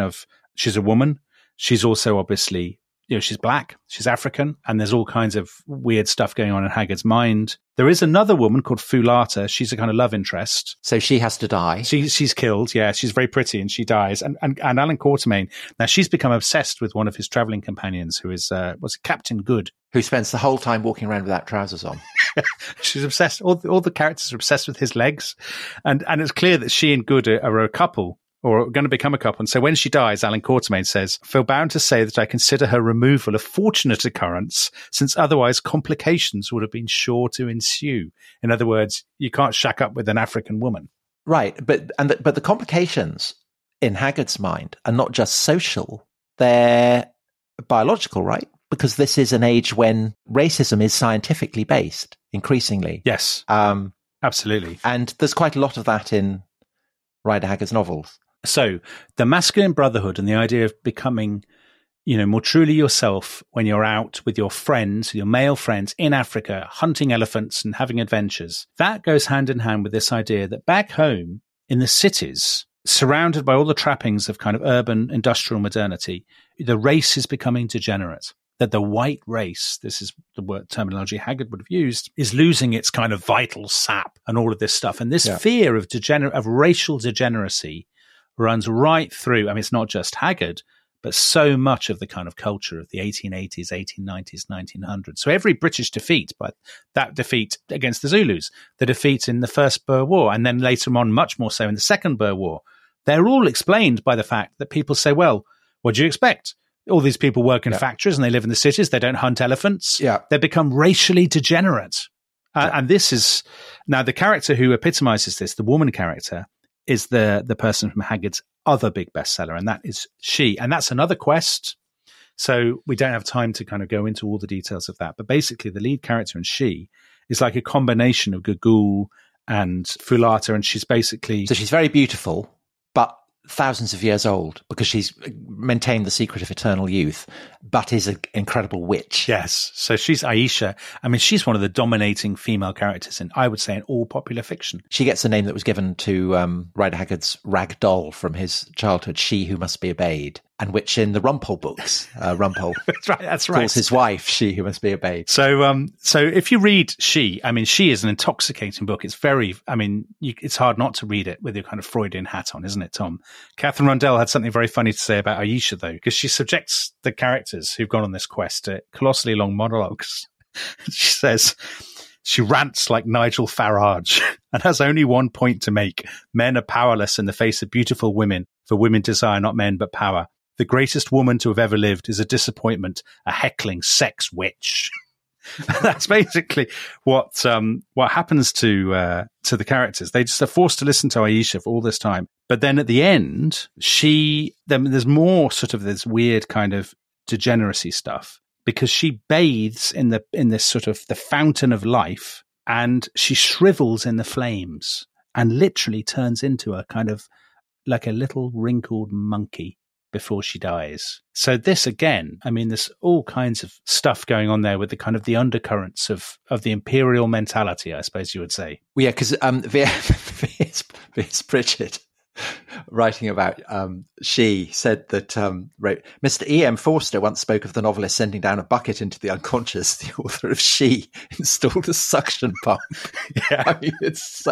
a woman. She's also obviously, she's black, she's African, and there's all kinds of weird stuff going on in Haggard's mind. There is another woman called Fulata. She's a kind of love interest. So she has to die. She's killed. Yeah, she's very pretty and she dies. And Alan Quatermain, now she's become obsessed with one of his traveling companions who is, Captain Good. Who spends the whole time walking around without trousers on. She's obsessed. All the characters are obsessed with his legs. And it's clear that she and Good are a couple, or going to become a couple. And so when she dies, Alan Quatermain says, "Feel bound to say that I consider her removal a fortunate occurrence, since otherwise complications would have been sure to ensue." In other words, you can't shack up with an African woman. Right. But the complications in Haggard's mind are not just social, they're biological, right? Because this is an age when racism is scientifically based, increasingly. Yes, absolutely. And there's quite a lot of that in Rider Haggard's novels. So the masculine brotherhood and the idea of becoming, more truly yourself when you're out with your friends, your male friends in Africa, hunting elephants and having adventures, that goes hand in hand with this idea that back home in the cities, surrounded by all the trappings of kind of urban industrial modernity, the race is becoming degenerate. That the white race, this is the word terminology Haggard would have used, is losing its kind of vital sap and all of this stuff. And this fear of racial degeneracy runs right through. I mean, it's not just Haggard, but so much of the kind of culture of the 1880s, 1890s, 1900s. So every British defeat, but that defeat against the Zulus, the defeat in the First Boer War, and then later on, much more so in the Second Boer War, they're all explained by the fact that people say, well, what do you expect? All these people work in factories and they live in the cities. They don't hunt elephants. Yeah. They become racially degenerate. And this is now the character who epitomizes this, the woman character, is the person from Haggard's other big bestseller. And that is She. And that's another quest. So we don't have time to kind of go into all the details of that. But basically the lead character in She is like a combination of Gagul and Fulata, and she's basically... So she's very beautiful, but thousands of years old because she's maintained the secret of eternal youth, but is an incredible witch. Yes. So she's Aisha. I mean, she's one of the dominating female characters in, I would say, in all popular fiction. She gets the name that was given to Rider Haggard's rag doll from his childhood, She Who Must Be Obeyed, and which in the Rumpole books, Rumpole that's right. calls his wife She Who Must Be Obeyed. So if you read She, I mean, She is an intoxicating book. It's very, I mean, it's hard not to read it with your kind of Freudian hat on, isn't it, Tom? Catherine Rundell had something very funny to say about Aisha, though, because she subjects the characters who've gone on this quest to colossally long monologues. She says she rants like Nigel Farage and has only one point to make. Men are powerless in the face of beautiful women, for women desire not men but power. The greatest woman to have ever lived is a disappointment, a heckling sex witch. That's basically what happens to the characters. They just are forced to listen to Aisha for all this time. But then at the end, there's more sort of this weird kind of degeneracy stuff, because she bathes in this sort of the fountain of life, and she shrivels in the flames and literally turns into a kind of like a little wrinkled monkey before she dies. So this again, I mean, there's all kinds of stuff going on there with the kind of the undercurrents of the imperial mentality, I suppose you would say. Well, yeah, because V.S. Pritchard, writing about She, said that Mr. E.M. Forster once spoke of the novelist sending down a bucket into the unconscious. The author of She installed a suction pump. Yeah. I mean, it's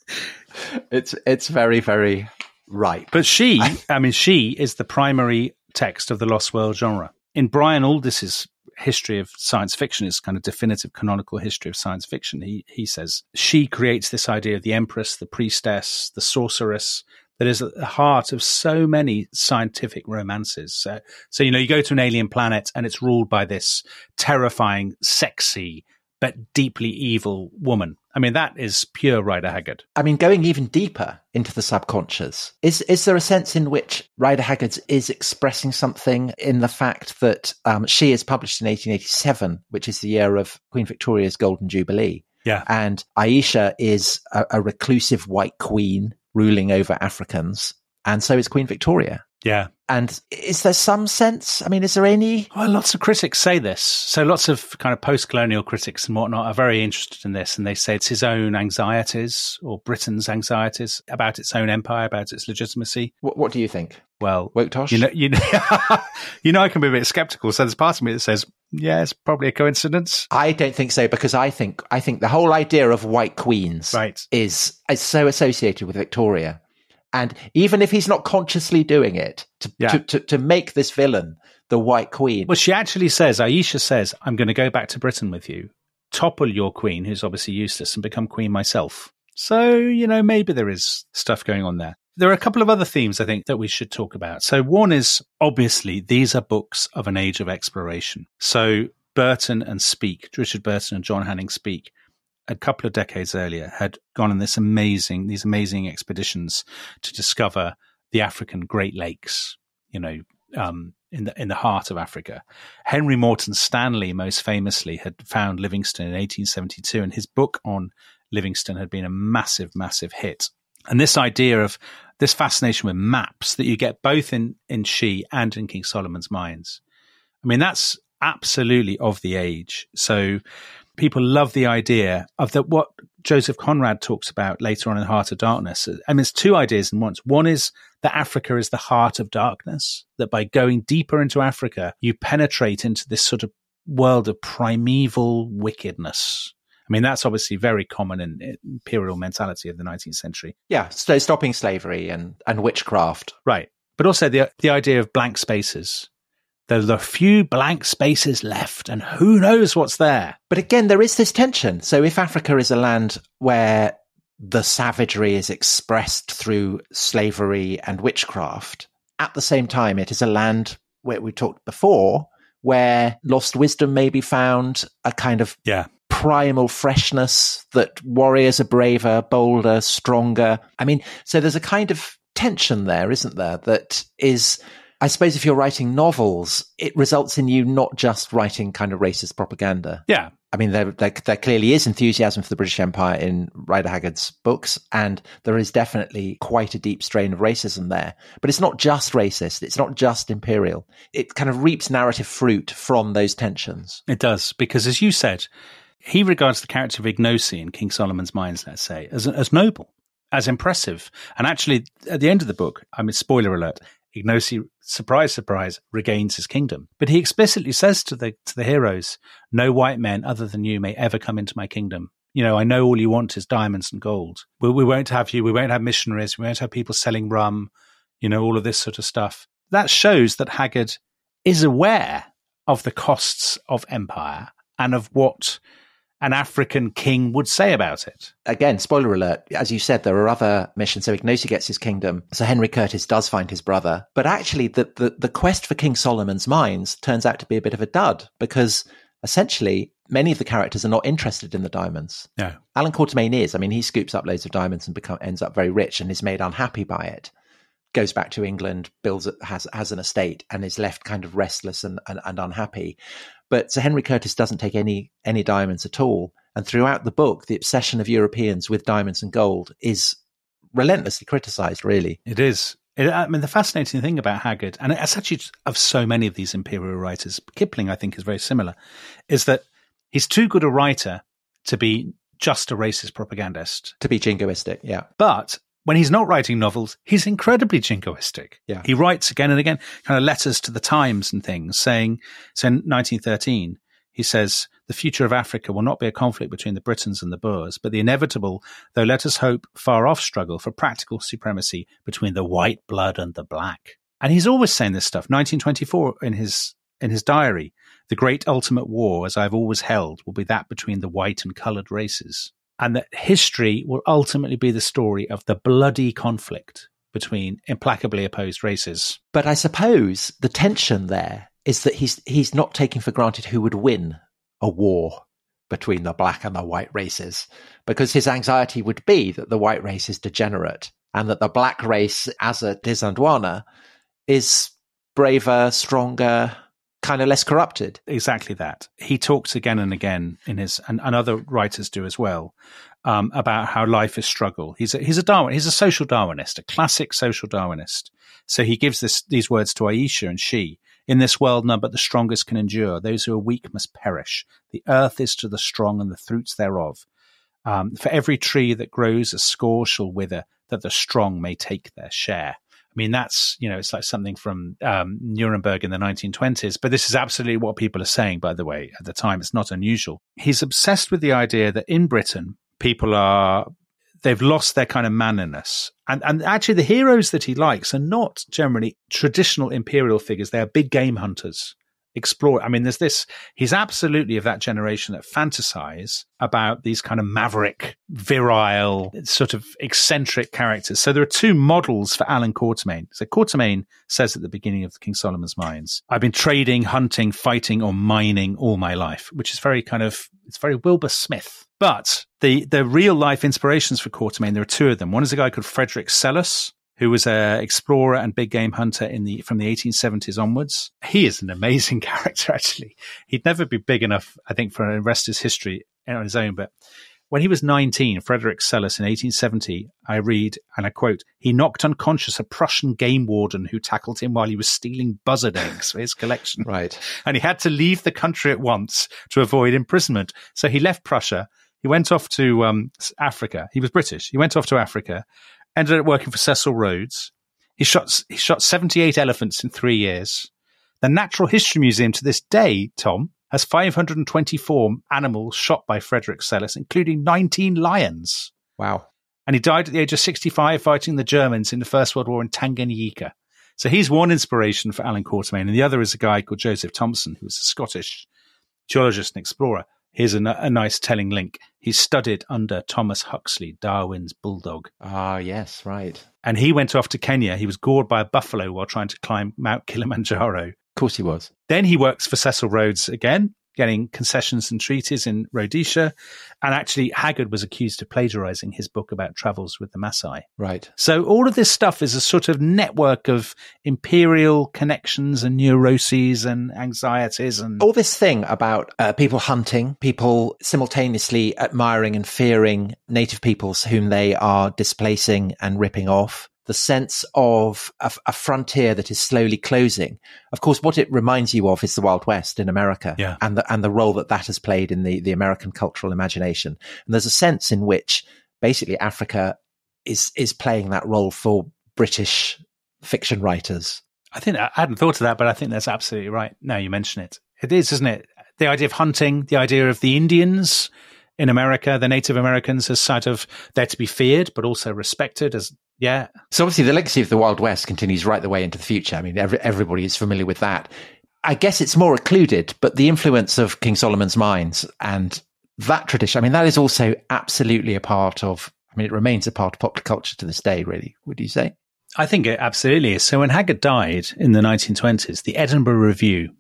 very, very right. But She is the primary text of the Lost World genre. In Brian Aldiss's history of science fiction, his kind of definitive canonical history of science fiction, he says She creates this idea of the empress, the priestess, the sorceress, that is at the heart of so many scientific romances. So you go to an alien planet and it's ruled by this terrifying, sexy, but deeply evil woman. I mean, that is pure Rider Haggard. I mean, going even deeper into the subconscious, is there a sense in which Rider Haggard is expressing something in the fact that She is published in 1887, which is the year of Queen Victoria's Golden Jubilee? Yeah. And Aisha is a reclusive white queen ruling over Africans, and so is Queen Victoria. Yeah. And is there some sense, I mean, is there any... Well, lots of critics say this. So lots of kind of post-colonial critics and whatnot are very interested in this, and they say it's his own anxieties, or Britain's anxieties, about its own empire, about its legitimacy. What do you think? Well, Woktosh? I can be a bit skeptical, so there's part of me that says, yeah, it's probably a coincidence. I don't think so, because I think the whole idea of white queens is so associated with Victoria. And even if he's not consciously doing it, to make this villain the White Queen. Well, Aisha says, I'm going to go back to Britain with you, topple your queen, who's obviously useless, and become queen myself. So, maybe there is stuff going on there. There are a couple of other themes, I think, that we should talk about. So one is, obviously, these are books of an age of exploration. So Burton and Speke, Richard Burton and John Hanning Speke, a couple of decades earlier, had gone on these amazing expeditions to discover the African Great Lakes, in the heart of Africa. Henry Morton Stanley, most famously, had found Livingstone in 1872, and his book on Livingstone had been a massive, massive hit. And this idea of this fascination with maps that you get both in She and in King Solomon's Mines, I mean, that's absolutely of the age. So people love the idea of what Joseph Conrad talks about later on in Heart of Darkness. I mean, it's two ideas in one. One is that Africa is the heart of darkness, that by going deeper into Africa, you penetrate into this sort of world of primeval wickedness. I mean, that's obviously very common in imperial mentality of the 19th century. Yeah, so stopping slavery and witchcraft. Right. But also the idea of blank spaces. There's a few blank spaces left, and who knows what's there. But again, there is this tension. So if Africa is a land where the savagery is expressed through slavery and witchcraft, at the same time, it is a land where we talked before, where lost wisdom may be found, a kind of primal freshness, that warriors are braver, bolder, stronger. I mean, so there's a kind of tension there, isn't there? That is, I suppose if you're writing novels, it results in you not just writing kind of racist propaganda. Yeah. I mean, there clearly is enthusiasm for the British Empire in Rider Haggard's books, and there is definitely quite a deep strain of racism there. But it's not just racist. It's not just imperial. It kind of reaps narrative fruit from those tensions. It does, because as you said, he regards the character of Ignosi in King Solomon's Mines, let's say, as noble, as impressive. And actually, at the end of the book, I mean, spoiler alert, Ignosi, surprise, surprise, regains his kingdom. But he explicitly says to the heroes, no white men other than you may ever come into my kingdom. You know, I know all you want is diamonds and gold. We won't have you. We won't have missionaries. We won't have people selling rum, you know, all of this sort of stuff. That shows that Haggard is aware of the costs of empire and of what an African king would say about it. Again, spoiler alert, as you said, there are other missions. So Ignosi gets his kingdom. So Henry Curtis does find his brother. But actually, the quest for King Solomon's Mines turns out to be a bit of a dud, because essentially many of the characters are not interested in the diamonds. No. Alan Quatermain is. I mean, he scoops up loads of diamonds and ends up very rich and is made unhappy by it. Goes back to England, has an estate, and is left kind of restless and unhappy. But Sir Henry Curtis doesn't take any diamonds at all. And throughout the book, the obsession of Europeans with diamonds and gold is relentlessly criticised, really. It is. I mean, the fascinating thing about Haggard, and it's actually of so many of these imperial writers, Kipling, I think, is very similar, is that he's too good a writer to be just a racist propagandist. To be jingoistic, yeah. But when he's not writing novels, he's incredibly jingoistic. Yeah. He writes again and again kind of letters to the Times and things saying, so in 1913, he says, the future of Africa will not be a conflict between the Britons and the Boers, but the inevitable, though let us hope, far off struggle for practical supremacy between the white blood and the black. And he's always saying this stuff. 1924 in his diary, the great ultimate war, as I've always held, will be that between the white and coloured races. And that history will ultimately be the story of the bloody conflict between implacably opposed races. But I suppose the tension there is that he's not taking for granted who would win a war between the black and the white races, because his anxiety would be that the white race is degenerate and that the black race, as a Desandwana, is braver, stronger, kind of less corrupted. Exactly that. He talks again and again in his, and other writers do as well, about how life is struggle. He's a Darwin. He's a social Darwinist, a classic social Darwinist. So he gives these words to Aisha and she. In this world, none but the strongest can endure. Those who are weak must perish. The earth is to the strong and the fruits thereof. For every tree that grows, a score shall wither, that the strong may take their share. I mean, that's, you know, it's like something from Nuremberg in the 1920s, but this is absolutely what people are saying, by the way, at the time. It's not unusual. He's obsessed with the idea that in Britain, they've lost their kind of manliness. And actually the heroes that he likes are not generally traditional imperial figures. They're big game hunters, explore. I mean, he's absolutely of that generation that fantasize about these kind of maverick, virile, sort of eccentric characters. So there are two models for Alan Quatermain. So Quatermain says at the beginning of King Solomon's Mines, I've been trading, hunting, fighting, or mining all my life, which is it's very Wilbur Smith. But the real life inspirations for Quatermain, there are two of them. One is a guy called Frederick Selous, who was an explorer and big game hunter from the 1870s onwards. He is an amazing character, actually. He'd never be big enough, I think, for the rest of his history on his own. But when he was 19, Frederick Selous in 1870, I read, and I quote, he knocked unconscious a Prussian game warden who tackled him while he was stealing buzzard eggs for his collection. Right. And he had to leave the country at once to avoid imprisonment. So he left Prussia. He went off to Africa. He was British. He went off to Africa, ended up working for Cecil Rhodes. He shot 78 elephants in 3 years. The Natural History Museum to this day, Tom, has 524 animals shot by Frederick Selous, including 19 lions. Wow. And he died at the age of 65 fighting the Germans in the First World War in Tanganyika. So he's one inspiration for Alan Quatermain, and the other is a guy called Joseph Thomson, who was a Scottish geologist and explorer. Here's a nice telling link. He studied under Thomas Huxley, Darwin's bulldog. Ah, yes, right. And he went off to Kenya. He was gored by a buffalo while trying to climb Mount Kilimanjaro. Of course he was. Then he works for Cecil Rhodes again. getting concessions and treaties in Rhodesia. And actually, Haggard was accused of plagiarizing his book about travels with the Maasai. Right. So all of this stuff is a sort of network of imperial connections and neuroses and anxieties. And all this thing about people hunting, people simultaneously admiring and fearing native peoples whom they are displacing and ripping off. The sense of a frontier that is slowly closing. Of course, what it reminds you of is the Wild West in America, and the role that has played in the American cultural imagination. And there's a sense in which basically Africa is playing that role for British fiction writers. I hadn't thought of that, but I think that's absolutely right. Now you mention it. It is, isn't it? The idea of hunting, the idea of the Indians in America, the Native Americans as sort of they're to be feared, but also respected as, yeah. So obviously the legacy of the Wild West continues right the way into the future. I mean, everybody is familiar with that. I guess it's more occluded, but the influence of King Solomon's Mines and that tradition, I mean, that is also absolutely a part of, I mean, it remains a part of popular culture to this day, really, would you say? I think it absolutely is. So when Haggard died in the 1920s, the Edinburgh Review,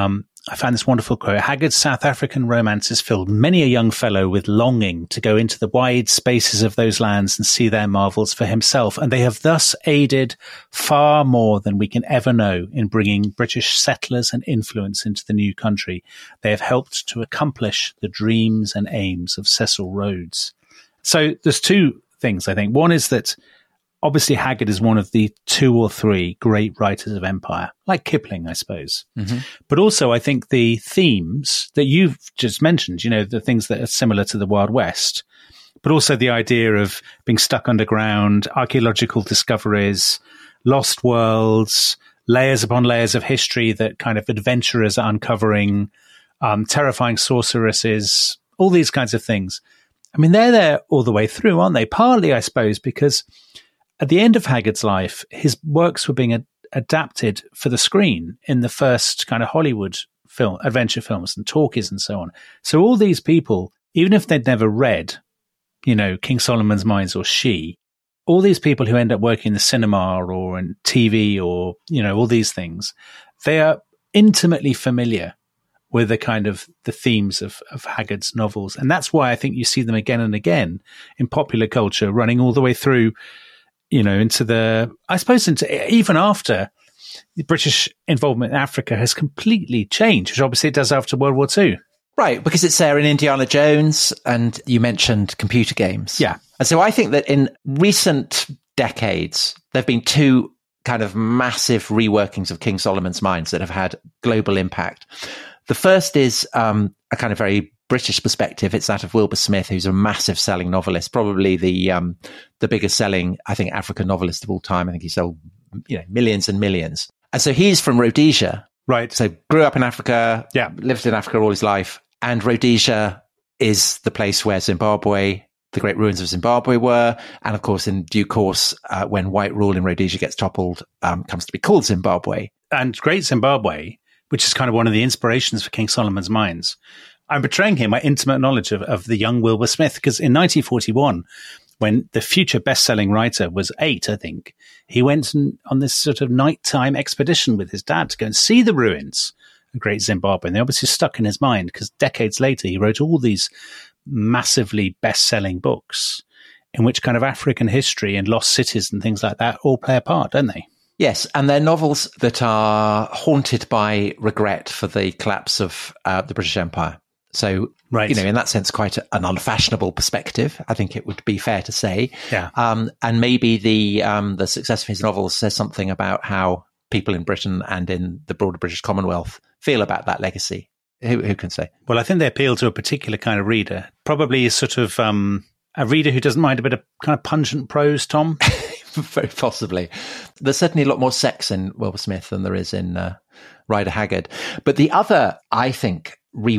I found this wonderful quote. Haggard's South African romances filled many a young fellow with longing to go into the wide spaces of those lands and see their marvels for himself. And they have thus aided far more than we can ever know in bringing British settlers and influence into the new country. They have helped to accomplish the dreams and aims of Cecil Rhodes. So there's two things, I think. One is that obviously Haggard is one of the 2 or 3 great writers of empire, like Kipling, I suppose. Mm-hmm. But also I think the themes that you've just mentioned, you know, the things that are similar to the Wild West, but also the idea of being stuck underground, archaeological discoveries, lost worlds, layers upon layers of history that kind of adventurers are uncovering, terrifying sorceresses, all these kinds of things. I mean, they're there all the way through, aren't they? Partly, I suppose, because at the end of Haggard's life, his works were being adapted for the screen in the first kind of Hollywood film, adventure films and talkies and so on. So all these people, even if they'd never read, you know, King Solomon's Mines or She, all these people who end up working in the cinema or in TV or, you know, all these things, they are intimately familiar with the kind of the themes of Haggard's novels. And that's why I think you see them again and again in popular culture, running all the way through, you know, into the, I suppose, into even after the British involvement in Africa has completely changed, which obviously it does after World War II. Right, because it's there in Indiana Jones, and you mentioned computer games. Yeah. And so I think that in recent decades, there have been 2 kind of massive reworkings of King Solomon's Mines that have had global impact. The first is a kind of very British perspective. It's that of Wilbur Smith, who's a massive selling novelist, probably the biggest selling, I think, African novelist of all time. I think he sold, you know, millions and millions. And so he's from Rhodesia. Right. So grew up in Africa, yeah, lived in Africa all his life. And Rhodesia is the place where Zimbabwe, the great ruins of Zimbabwe were. And of course, in due course, when white rule in Rhodesia gets toppled, comes to be called Zimbabwe. And Great Zimbabwe, which is kind of one of the inspirations for King Solomon's Mines. I'm betraying here my intimate knowledge of the young Wilbur Smith, because in 1941, when the future best-selling writer was 8, I think, he went on this sort of nighttime expedition with his dad to go and see the ruins of Great Zimbabwe. And they obviously stuck in his mind because decades later, he wrote all these massively best-selling books in which kind of African history and lost cities and things like that all play a part, don't they? Yes, and they're novels that are haunted by regret for the collapse of the British Empire. So, right. You know, in that sense, quite an unfashionable perspective, I think it would be fair to say. Yeah. And maybe the success of his novels says something about how people in Britain and in the broader British Commonwealth feel about that legacy. Who can say? Well, I think they appeal to a particular kind of reader, probably a sort of a reader who doesn't mind a bit of kind of pungent prose, Tom. Very possibly. There's certainly a lot more sex in Wilbur Smith than there is in Rider Haggard. But the other, I think,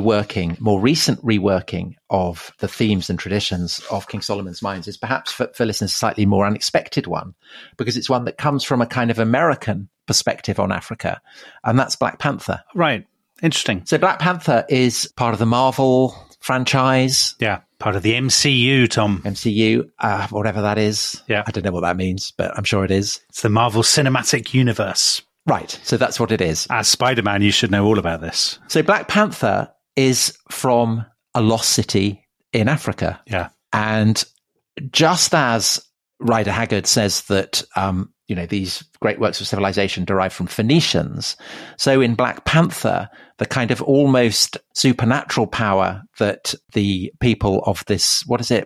more recent reworking of the themes and traditions of King Solomon's Mines is perhaps for listeners a slightly more unexpected one, because it's one that comes from a kind of American perspective on Africa, and that's Black Panther. Right. Interesting. So Black Panther is part of the Marvel franchise. Yeah. Part of the MCU, Tom. MCU, whatever that is. Yeah. I don't know what that means, but I'm sure it is. It's the Marvel Cinematic Universe. Right. So that's what it is. As Spider-Man, you should know all about this. So Black Panther is from a lost city in Africa. Yeah. And just as Rider Haggard says that, these great works of civilization derive from Phoenicians, so in Black Panther, the kind of almost supernatural power that the people of this, what is it?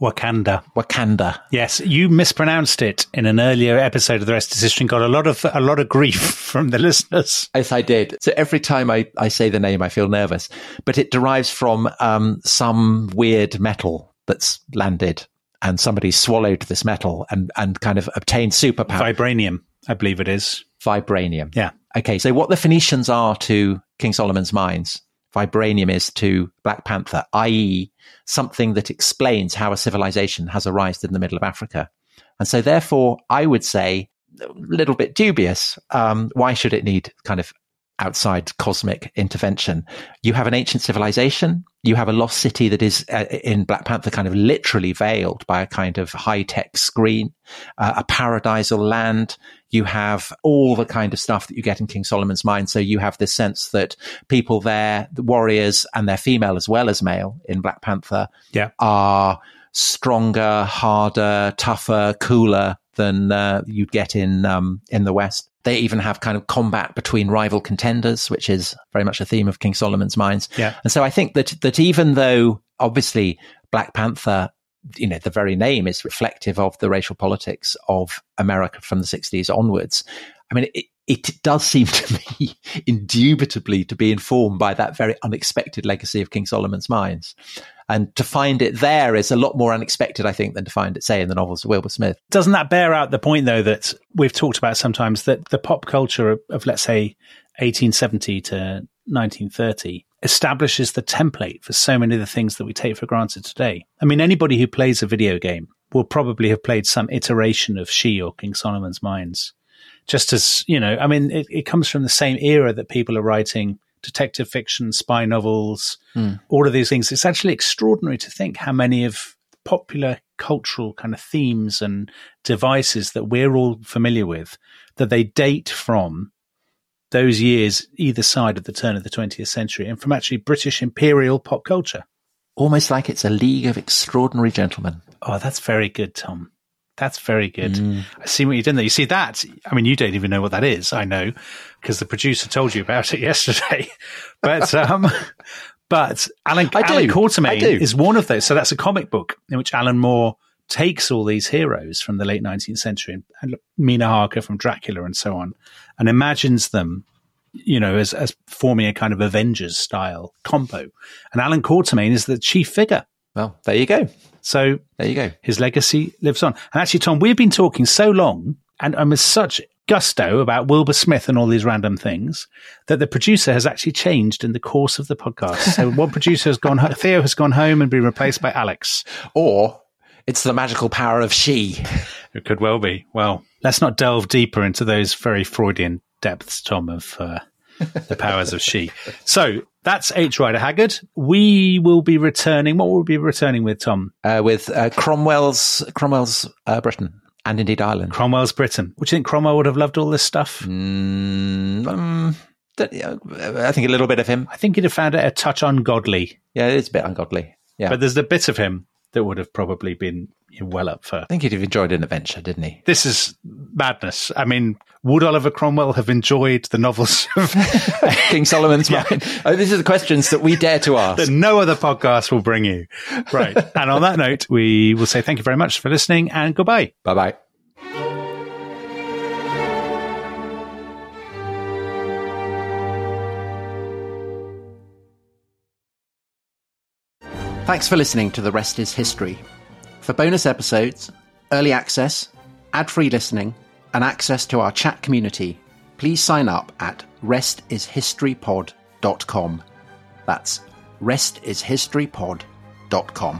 Wakanda. Yes, you mispronounced it in an earlier episode of The Rest is History and got a lot of grief from the listeners. Yes, I did. So every time I say the name, I feel nervous. But it derives from some weird metal that's landed, and somebody swallowed this metal and kind of obtained superpower. Vibranium, I believe it is. Vibranium. Yeah. Okay, so what the Phoenicians are to King Solomon's mines, vibranium is to Black Panther, i.e. something that explains how a civilization has arisen in the middle of Africa. And so therefore, I would say, a little bit dubious, why should it need kind of outside cosmic intervention? You have an ancient civilization, you have a lost city that is in Black Panther kind of literally veiled by a kind of high-tech screen, a paradisal land. You have all the kind of stuff that you get in King Solomon's mine. So you have this sense that people there, the warriors, and they're female as well as male in Black Panther, are stronger, harder, tougher, cooler than you'd get in the West. They even have kind of combat between rival contenders, which is very much a theme of King Solomon's mines. Yeah. And so I think that even though obviously Black Panther, the very name is reflective of the racial politics of America from the 60s onwards, I mean, it does seem to me indubitably to be informed by that very unexpected legacy of King Solomon's mines. And to find it there is a lot more unexpected, I think, than to find it, say, in the novels of Wilbur Smith. Doesn't that bear out the point, though, that we've talked about sometimes, that the pop culture of let's say, 1870 to 1930 establishes the template for so many of the things that we take for granted today? I mean, anybody who plays a video game will probably have played some iteration of She or King Solomon's Mines. Just as, I mean, it comes from the same era that people are writing detective fiction, spy novels, all of these things. It's actually extraordinary to think how many of popular cultural kind of themes and devices that we're all familiar with, that they date from those years either side of the turn of the 20th century and from actually British imperial pop culture. Almost like it's a league of extraordinary gentlemen. Oh, that's very good, Tom. That's very good. I see what you've done there. You see that? I mean, you don't even know what that is. I know because the producer told you about it yesterday. But Alan Quatermain is one of those. So that's a comic book in which Alan Moore takes all these heroes from the late 19th century and Mina Harker from Dracula and so on, and imagines them, as forming a kind of Avengers style combo. And Alan Quatermain is the chief figure. Well, there you go. So there you go. His legacy lives on. And actually, Tom, we've been talking so long and with such gusto about Wilbur Smith and all these random things that the producer has actually changed in the course of the podcast. So one producer has gone, Theo has gone home and been replaced by Alex. Or it's the magical power of She. It could well be. Well, let's not delve deeper into those very Freudian depths, Tom, of the powers of She. So that's H. Rider Haggard. We will be returning. What will we be returning with, Tom? With Cromwell's Britain and indeed Ireland. Cromwell's Britain. Would you think Cromwell would have loved all this stuff? I think a little bit of him. I think he'd have found it a touch ungodly. Yeah, it's a bit ungodly. Yeah, but there's the bit of him that would have probably been well up for. I think he'd have enjoyed an adventure, didn't he? This is madness. I mean, would Oliver Cromwell have enjoyed the novels of King Solomon's Mine? Oh, these are the questions that we dare to ask. That no other podcast will bring you. Right. And on that note, we will say thank you very much for listening and goodbye. Bye-bye. Thanks for listening to The Rest is History. For bonus episodes, early access, ad-free listening, and access to our chat community, please sign up at restishistorypod.com. That's restishistorypod.com.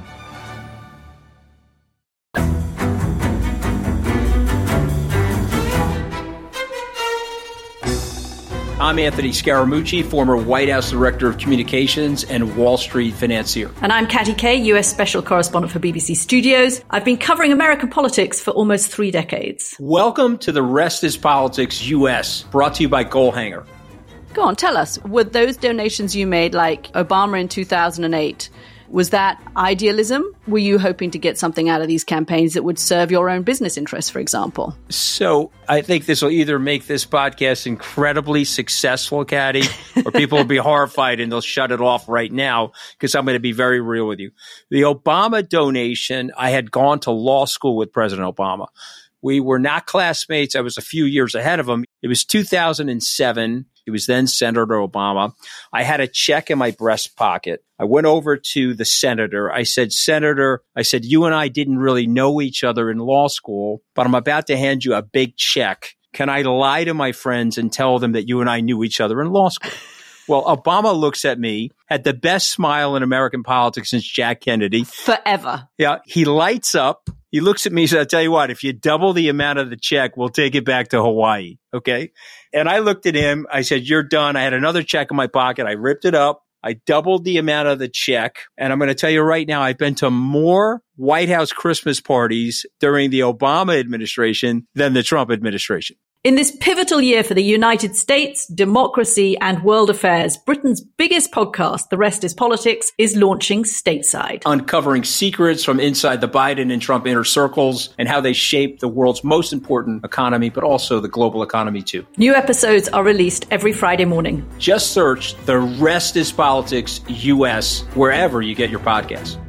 I'm Anthony Scaramucci, former White House Director of Communications and Wall Street financier. And I'm Katty Kay, US Special Correspondent for BBC Studios. I've been covering American politics for almost 3 decades. Welcome to The Rest is Politics US, brought to you by Goalhanger. Go on, tell us. Were those donations you made, like Obama in 2008, was that idealism? Were you hoping to get something out of these campaigns that would serve your own business interests, for example? So I think this will either make this podcast incredibly successful, Caddy, or people will be horrified and they'll shut it off right now because I'm going to be very real with you. The Obama donation, I had gone to law school with President Obama. We were not classmates. I was a few years ahead of him. It was 2007. He was then Senator Obama. I had a check in my breast pocket. I went over to the senator. I said, Senator, you and I didn't really know each other in law school, but I'm about to hand you a big check. Can I lie to my friends and tell them that you and I knew each other in law school? Well, Obama looks at me, had the best smile in American politics since Jack Kennedy. Forever. Yeah. He lights up. He looks at me and says, I'll tell you what, if you double the amount of the check, we'll take it back to Hawaii. Okay. And I looked at him. I said, you're done. I had another check in my pocket. I ripped it up. I doubled the amount of the check. And I'm going to tell you right now, I've been to more White House Christmas parties during the Obama administration than the Trump administration. In this pivotal year for the United States, democracy, and world affairs, Britain's biggest podcast, The Rest is Politics, is launching stateside. Uncovering secrets from inside the Biden and Trump inner circles and how they shape the world's most important economy, but also the global economy too. New episodes are released every Friday morning. Just search The Rest is Politics US wherever you get your podcasts.